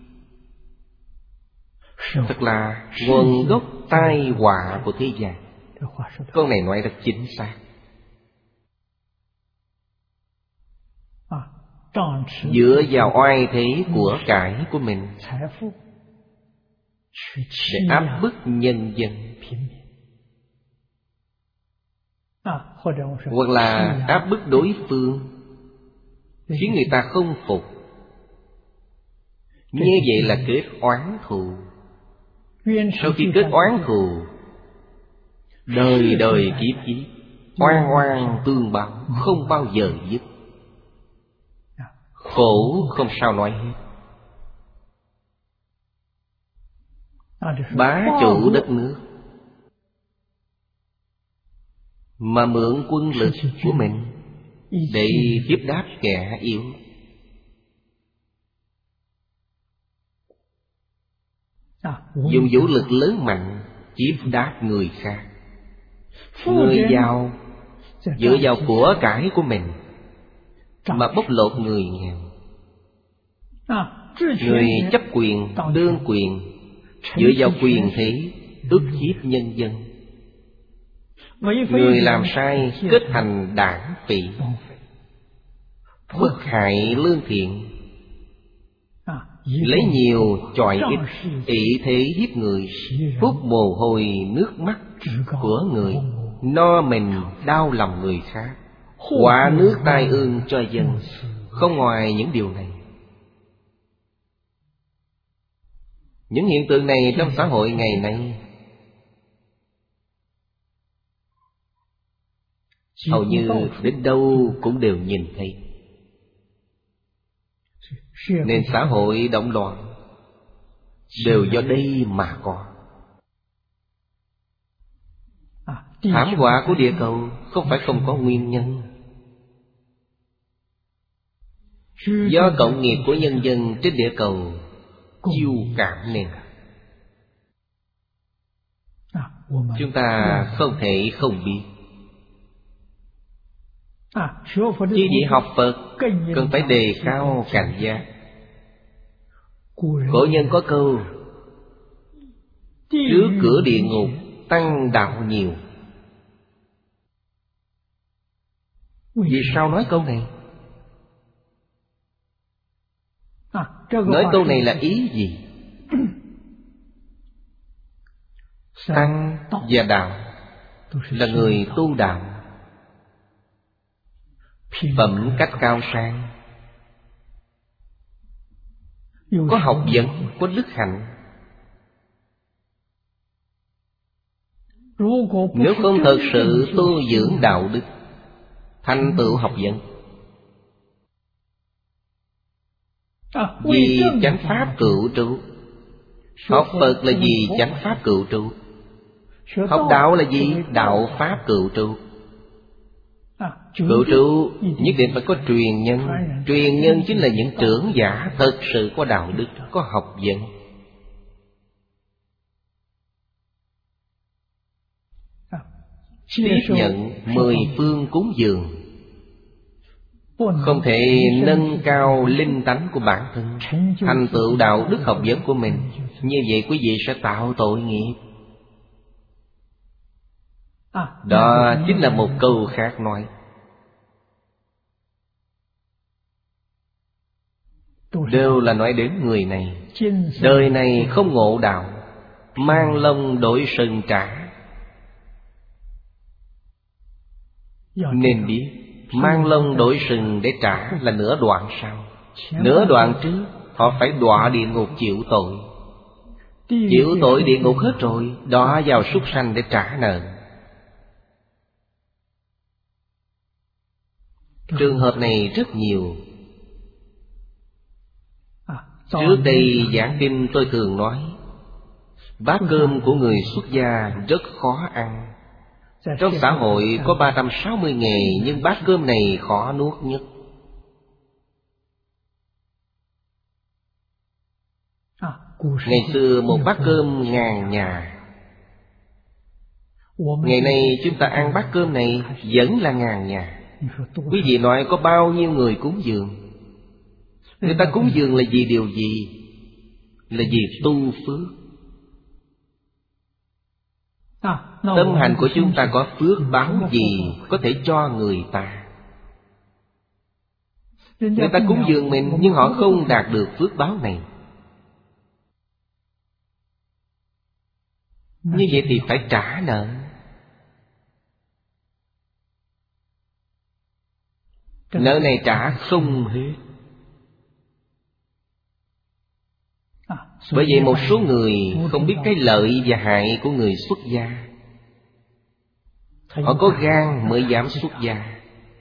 thật là nguồn gốc tai họa của thế gian. Câu này nói rất chính xác. Dựa vào oai thế của cải của mình để áp bức nhân dân, hoặc là áp bức đối phương, khiến người ta không phục. Như vậy là kết oán thù. Sau khi kết oán thù, đời đời kiếp kiếp oan oan tương báo, không bao giờ dứt. Khổ không sao nói hết. Bá chủ đất nước mà mượn quân lực của mình để hiếp đáp kẻ yếu, dùng vũ lực lớn mạnh hiếp đáp người khác. Người giàu dựa vào của cải của mình mà bóc lột người nghèo. Người chấp quyền, đương quyền, dựa vào quyền thế ức hiếp nhân dân. Người làm sai kết thành đảng phỉ, bức hại lương thiện, lấy nhiều chọi ít, ỷ thế hiếp người, hút mồ hôi nước mắt của người, no mình đau lòng người khác, quả nước tai ương cho dân. Không ngoài những điều này, những hiện tượng này trong xã hội ngày nay hầu như đến đâu cũng đều nhìn thấy. Nên xã hội động loạn đều do đây mà có. Thảm họa của địa cầu không phải không có nguyên nhân, do cộng nghiệp của nhân dân trên địa cầu chiêu cảm nên. Chúng ta không thể không biết. Chứ vị học Phật cần phải đề cao cảnh giác. Cổ nhân có câu: trước cửa địa ngục tăng đạo nhiều. Vì sao nói câu này? Nói câu này là ý gì? Tăng và đạo là người tu đạo, phẩm cách cao sang, có học vấn, có đức hạnh. Nếu không thật sự tu dưỡng đạo đức, thành tựu học vấn, vì chánh pháp cựu trụ. Học Phật là vì chánh pháp cựu trụ. Học đạo là gì? Đạo pháp cựu trụ. Cựu trụ nhất định phải có truyền nhân. Truyền nhân chính là những trưởng giả thật sự có đạo đức, có học vấn. Tiếp nhận mười phương cúng dường, không thể nâng cao linh tánh của bản thân, thành tựu đạo đức học vấn của mình. Như vậy quý vị sẽ tạo tội nghiệp. Đó chính là một câu khác nói: đều là nói đến người này đời này không ngộ đạo, mang lông đổi sừng trả. Nên biết mang lông đổi sừng để trả là nửa đoạn sau. Nửa đoạn trước họ phải đọa địa ngục chịu tội. Chịu tội địa ngục hết rồi, đọa vào súc sanh để trả nợ. Trường hợp này rất nhiều. Trước đây giảng kinh tôi thường nói, bát cơm của người xuất gia rất khó ăn. Trong xã hội có ba trăm sáu mươi nghề, nhưng bát cơm này khó nuốt nhất. Ngày xưa một bát cơm ngàn nhà. Ngày nay chúng ta ăn bát cơm này vẫn là ngàn nhà. Quý vị nói có bao nhiêu người cúng dường? Người ta cúng dường là vì điều gì? Là vì tu phước. Tâm hành của chúng ta có phước báo gì có thể cho người ta? Người ta cúng dường mình nhưng họ không đạt được phước báo này. Như vậy thì phải trả nợ. Nợ này trả không hết. Bởi vậy một số người không biết cái lợi và hại của người xuất gia. Họ có gan mới dám xuất gia.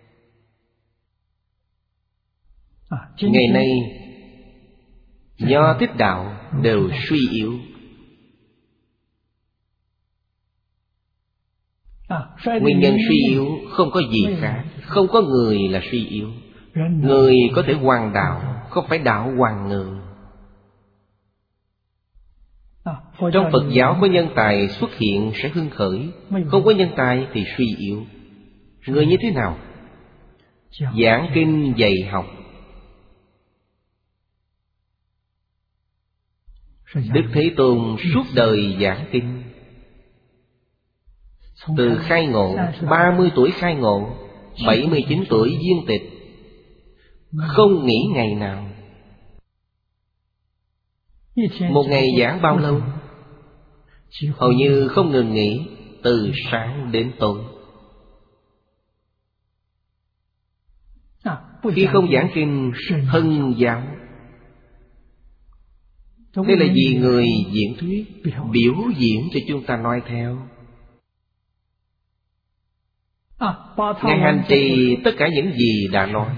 Ngày nay Nho Thích đạo đều suy yếu. Nguyên nhân suy yếu không có gì khác. Không có người là suy yếu. Người có thể hoàn đạo, không phải đạo hoàn người. Trong Phật giáo có nhân tài xuất hiện sẽ hưng khởi, không có nhân tài thì suy yếu. Người như thế nào? Giảng kinh dạy học. Đức Thế Tôn suốt đời giảng kinh. Từ khai ngộ, ba mươi tuổi khai ngộ, bảy mươi chín tuổi viên tịch, không nghỉ ngày nào. Một ngày giảng bao lâu? Hầu như không ngừng nghỉ, từ sáng đến tối. Khi không giảng kinh, hân giáo. Đây là vì người diễn thuyết, biểu diễn cho chúng ta nói theo. Ngài hành trì tất cả những gì đã nói,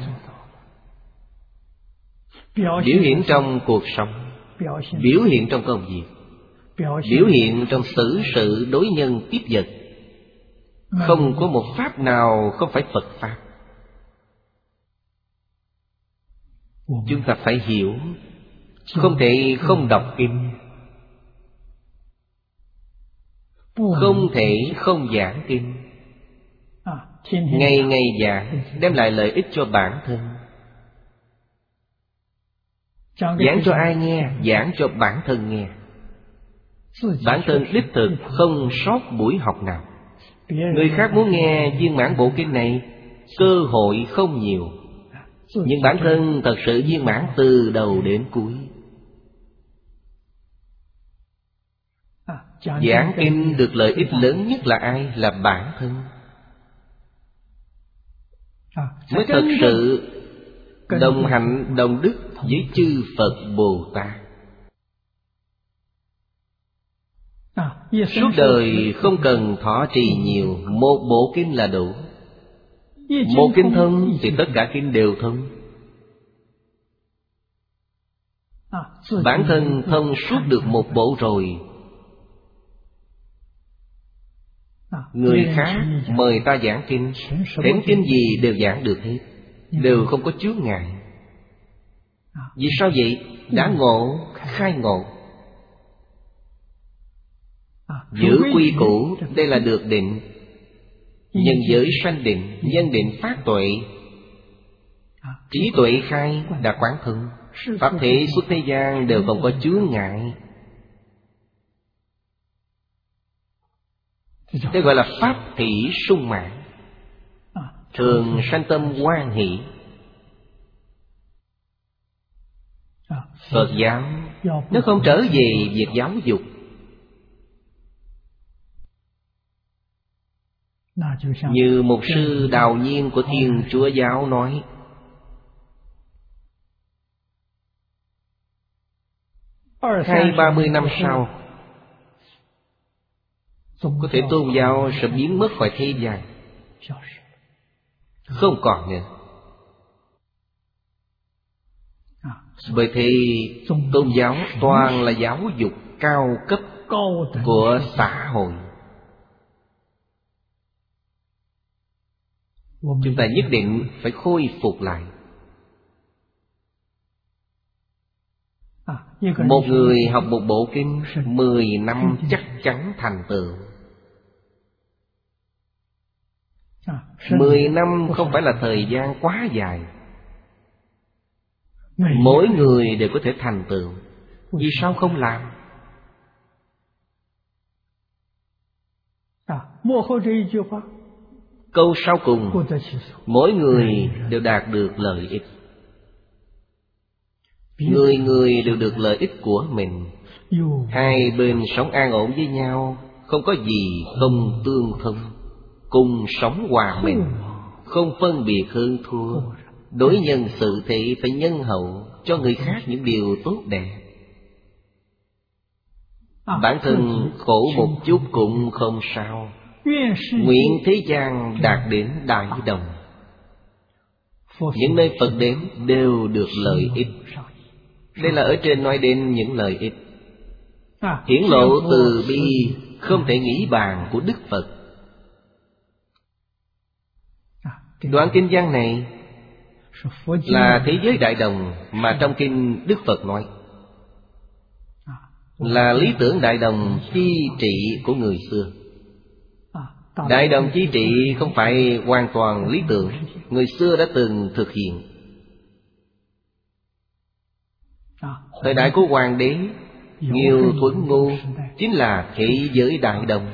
biểu hiện trong cuộc sống, biểu hiện trong công việc, biểu hiện trong xử sự đối nhân tiếp vật. Không có một pháp nào không phải Phật pháp. Chúng ta phải hiểu, không thể không đọc kinh, không thể không giảng kinh. Ngày ngày giảng đem lại lợi ích cho bản thân. Giảng cho ai nghe? Giảng cho bản thân nghe. Bản thân đích thực không sót buổi học nào. Người khác muốn nghe viên mãn bộ kinh này, cơ hội không nhiều. Nhưng bản thân thật sự viên mãn từ đầu đến cuối. Giảng kinh được lợi ích lớn nhất là ai? Là bản thân. Mới thật sự đồng hạnh đồng đức với chư Phật Bồ Tát. Suốt đời không cần thọ trì nhiều, một bộ kinh là đủ. Một kinh thông thì tất cả kinh đều thông. Bản thân thông suốt được một bộ rồi, người khác mời ta giảng kinh, thỉnh kinh gì đều giảng được hết, đều không có chướng ngại. Vì sao vậy? Đã ngộ, khai ngộ. Giữ quy củ, đây là được định. Nhân giới sanh định, nhân định phát tuệ. Trí tuệ khai đã quán thông. Pháp thể xuất thế gian đều không có chướng ngại. Đây gọi là pháp thị sung mãn. Thường sanh tâm hoan hỷ. Phật giáo nó không trở về việc giáo dục, như một sư Đào Nhiên của Thiên Chúa giáo nói: hai ba mươi năm sau có thể tôn giáo sẽ biến mất khỏi thế gian, không còn nữa. Bởi thế tôn giáo toàn là giáo dục cao cấp của xã hội. Chúng ta nhất định phải khôi phục lại. Một người học một bộ kinh mười năm chắc chắn thành tựu. Mười năm không phải là thời gian quá dài. Mỗi người đều có thể thành tựu. Vì sao không làm? Câu sau cùng, mỗi người đều đạt được lợi ích. Người người đều được lợi ích của mình. Hai bên sống an ổn với nhau, không có gì không tương thông, cùng sống hòa mình, không phân biệt hơn thua. Đối nhân xử thế phải nhân hậu, cho người khác những điều tốt đẹp. Bản thân khổ một chút cũng không sao. Nguyện thế gian đạt đến đại đồng. Những nơi Phật đến đều được lợi ích. Đây là ở trên nói đến những lợi ích. Hiển lộ từ bi không thể nghĩ bàn của Đức Phật. Đoạn kinh văn này là thế giới đại đồng mà trong kinh Đức Phật nói, là lý tưởng đại đồng chi trị của người xưa. Đại đồng chi trị không phải hoàn toàn lý tưởng, người xưa đã từng thực hiện. Thời đại của hoàng đế Nghiêu Thuấn Ngô chính là thế giới đại đồng.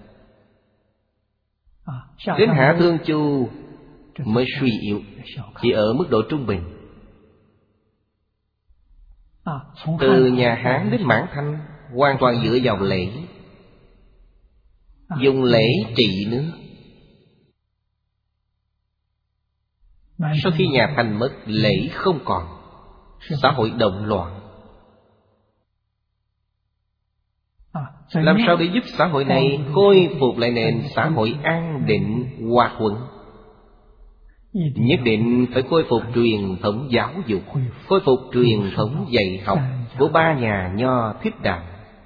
Đến Hạ Thương Chu mới suy yếu, chỉ ở mức độ trung bình. Từ nhà Hán đến Mãn Thanh hoàn toàn dựa vào lễ, dùng lễ trị nước. Sau khi nhà Thanh mất, lễ không còn, xã hội động loạn. Làm sao để giúp xã hội này khôi phục lại nền xã hội an định hòa thuận? Nhất định phải khôi phục truyền thống giáo dục, khôi phục truyền thống dạy học của ba nhà Nho Thích Đạo.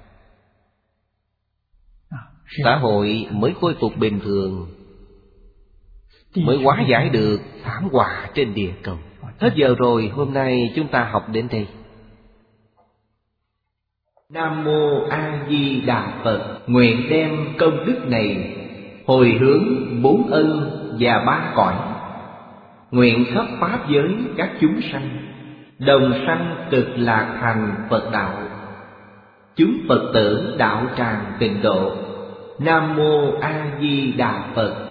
Xã hội mới khôi phục bình thường, mới hóa giải được thảm họa trên địa cầu. Hết giờ rồi, hôm nay chúng ta học đến đây. Nam Mô A Di Đà Phật. Nguyện đem công đức này hồi hướng bốn ân và ba cõi, nguyện khắp pháp giới các chúng sanh đồng sanh cực lạc thành Phật đạo, chúng Phật tử đạo tràng tịnh độ. Nam Mô A Di Đà Phật.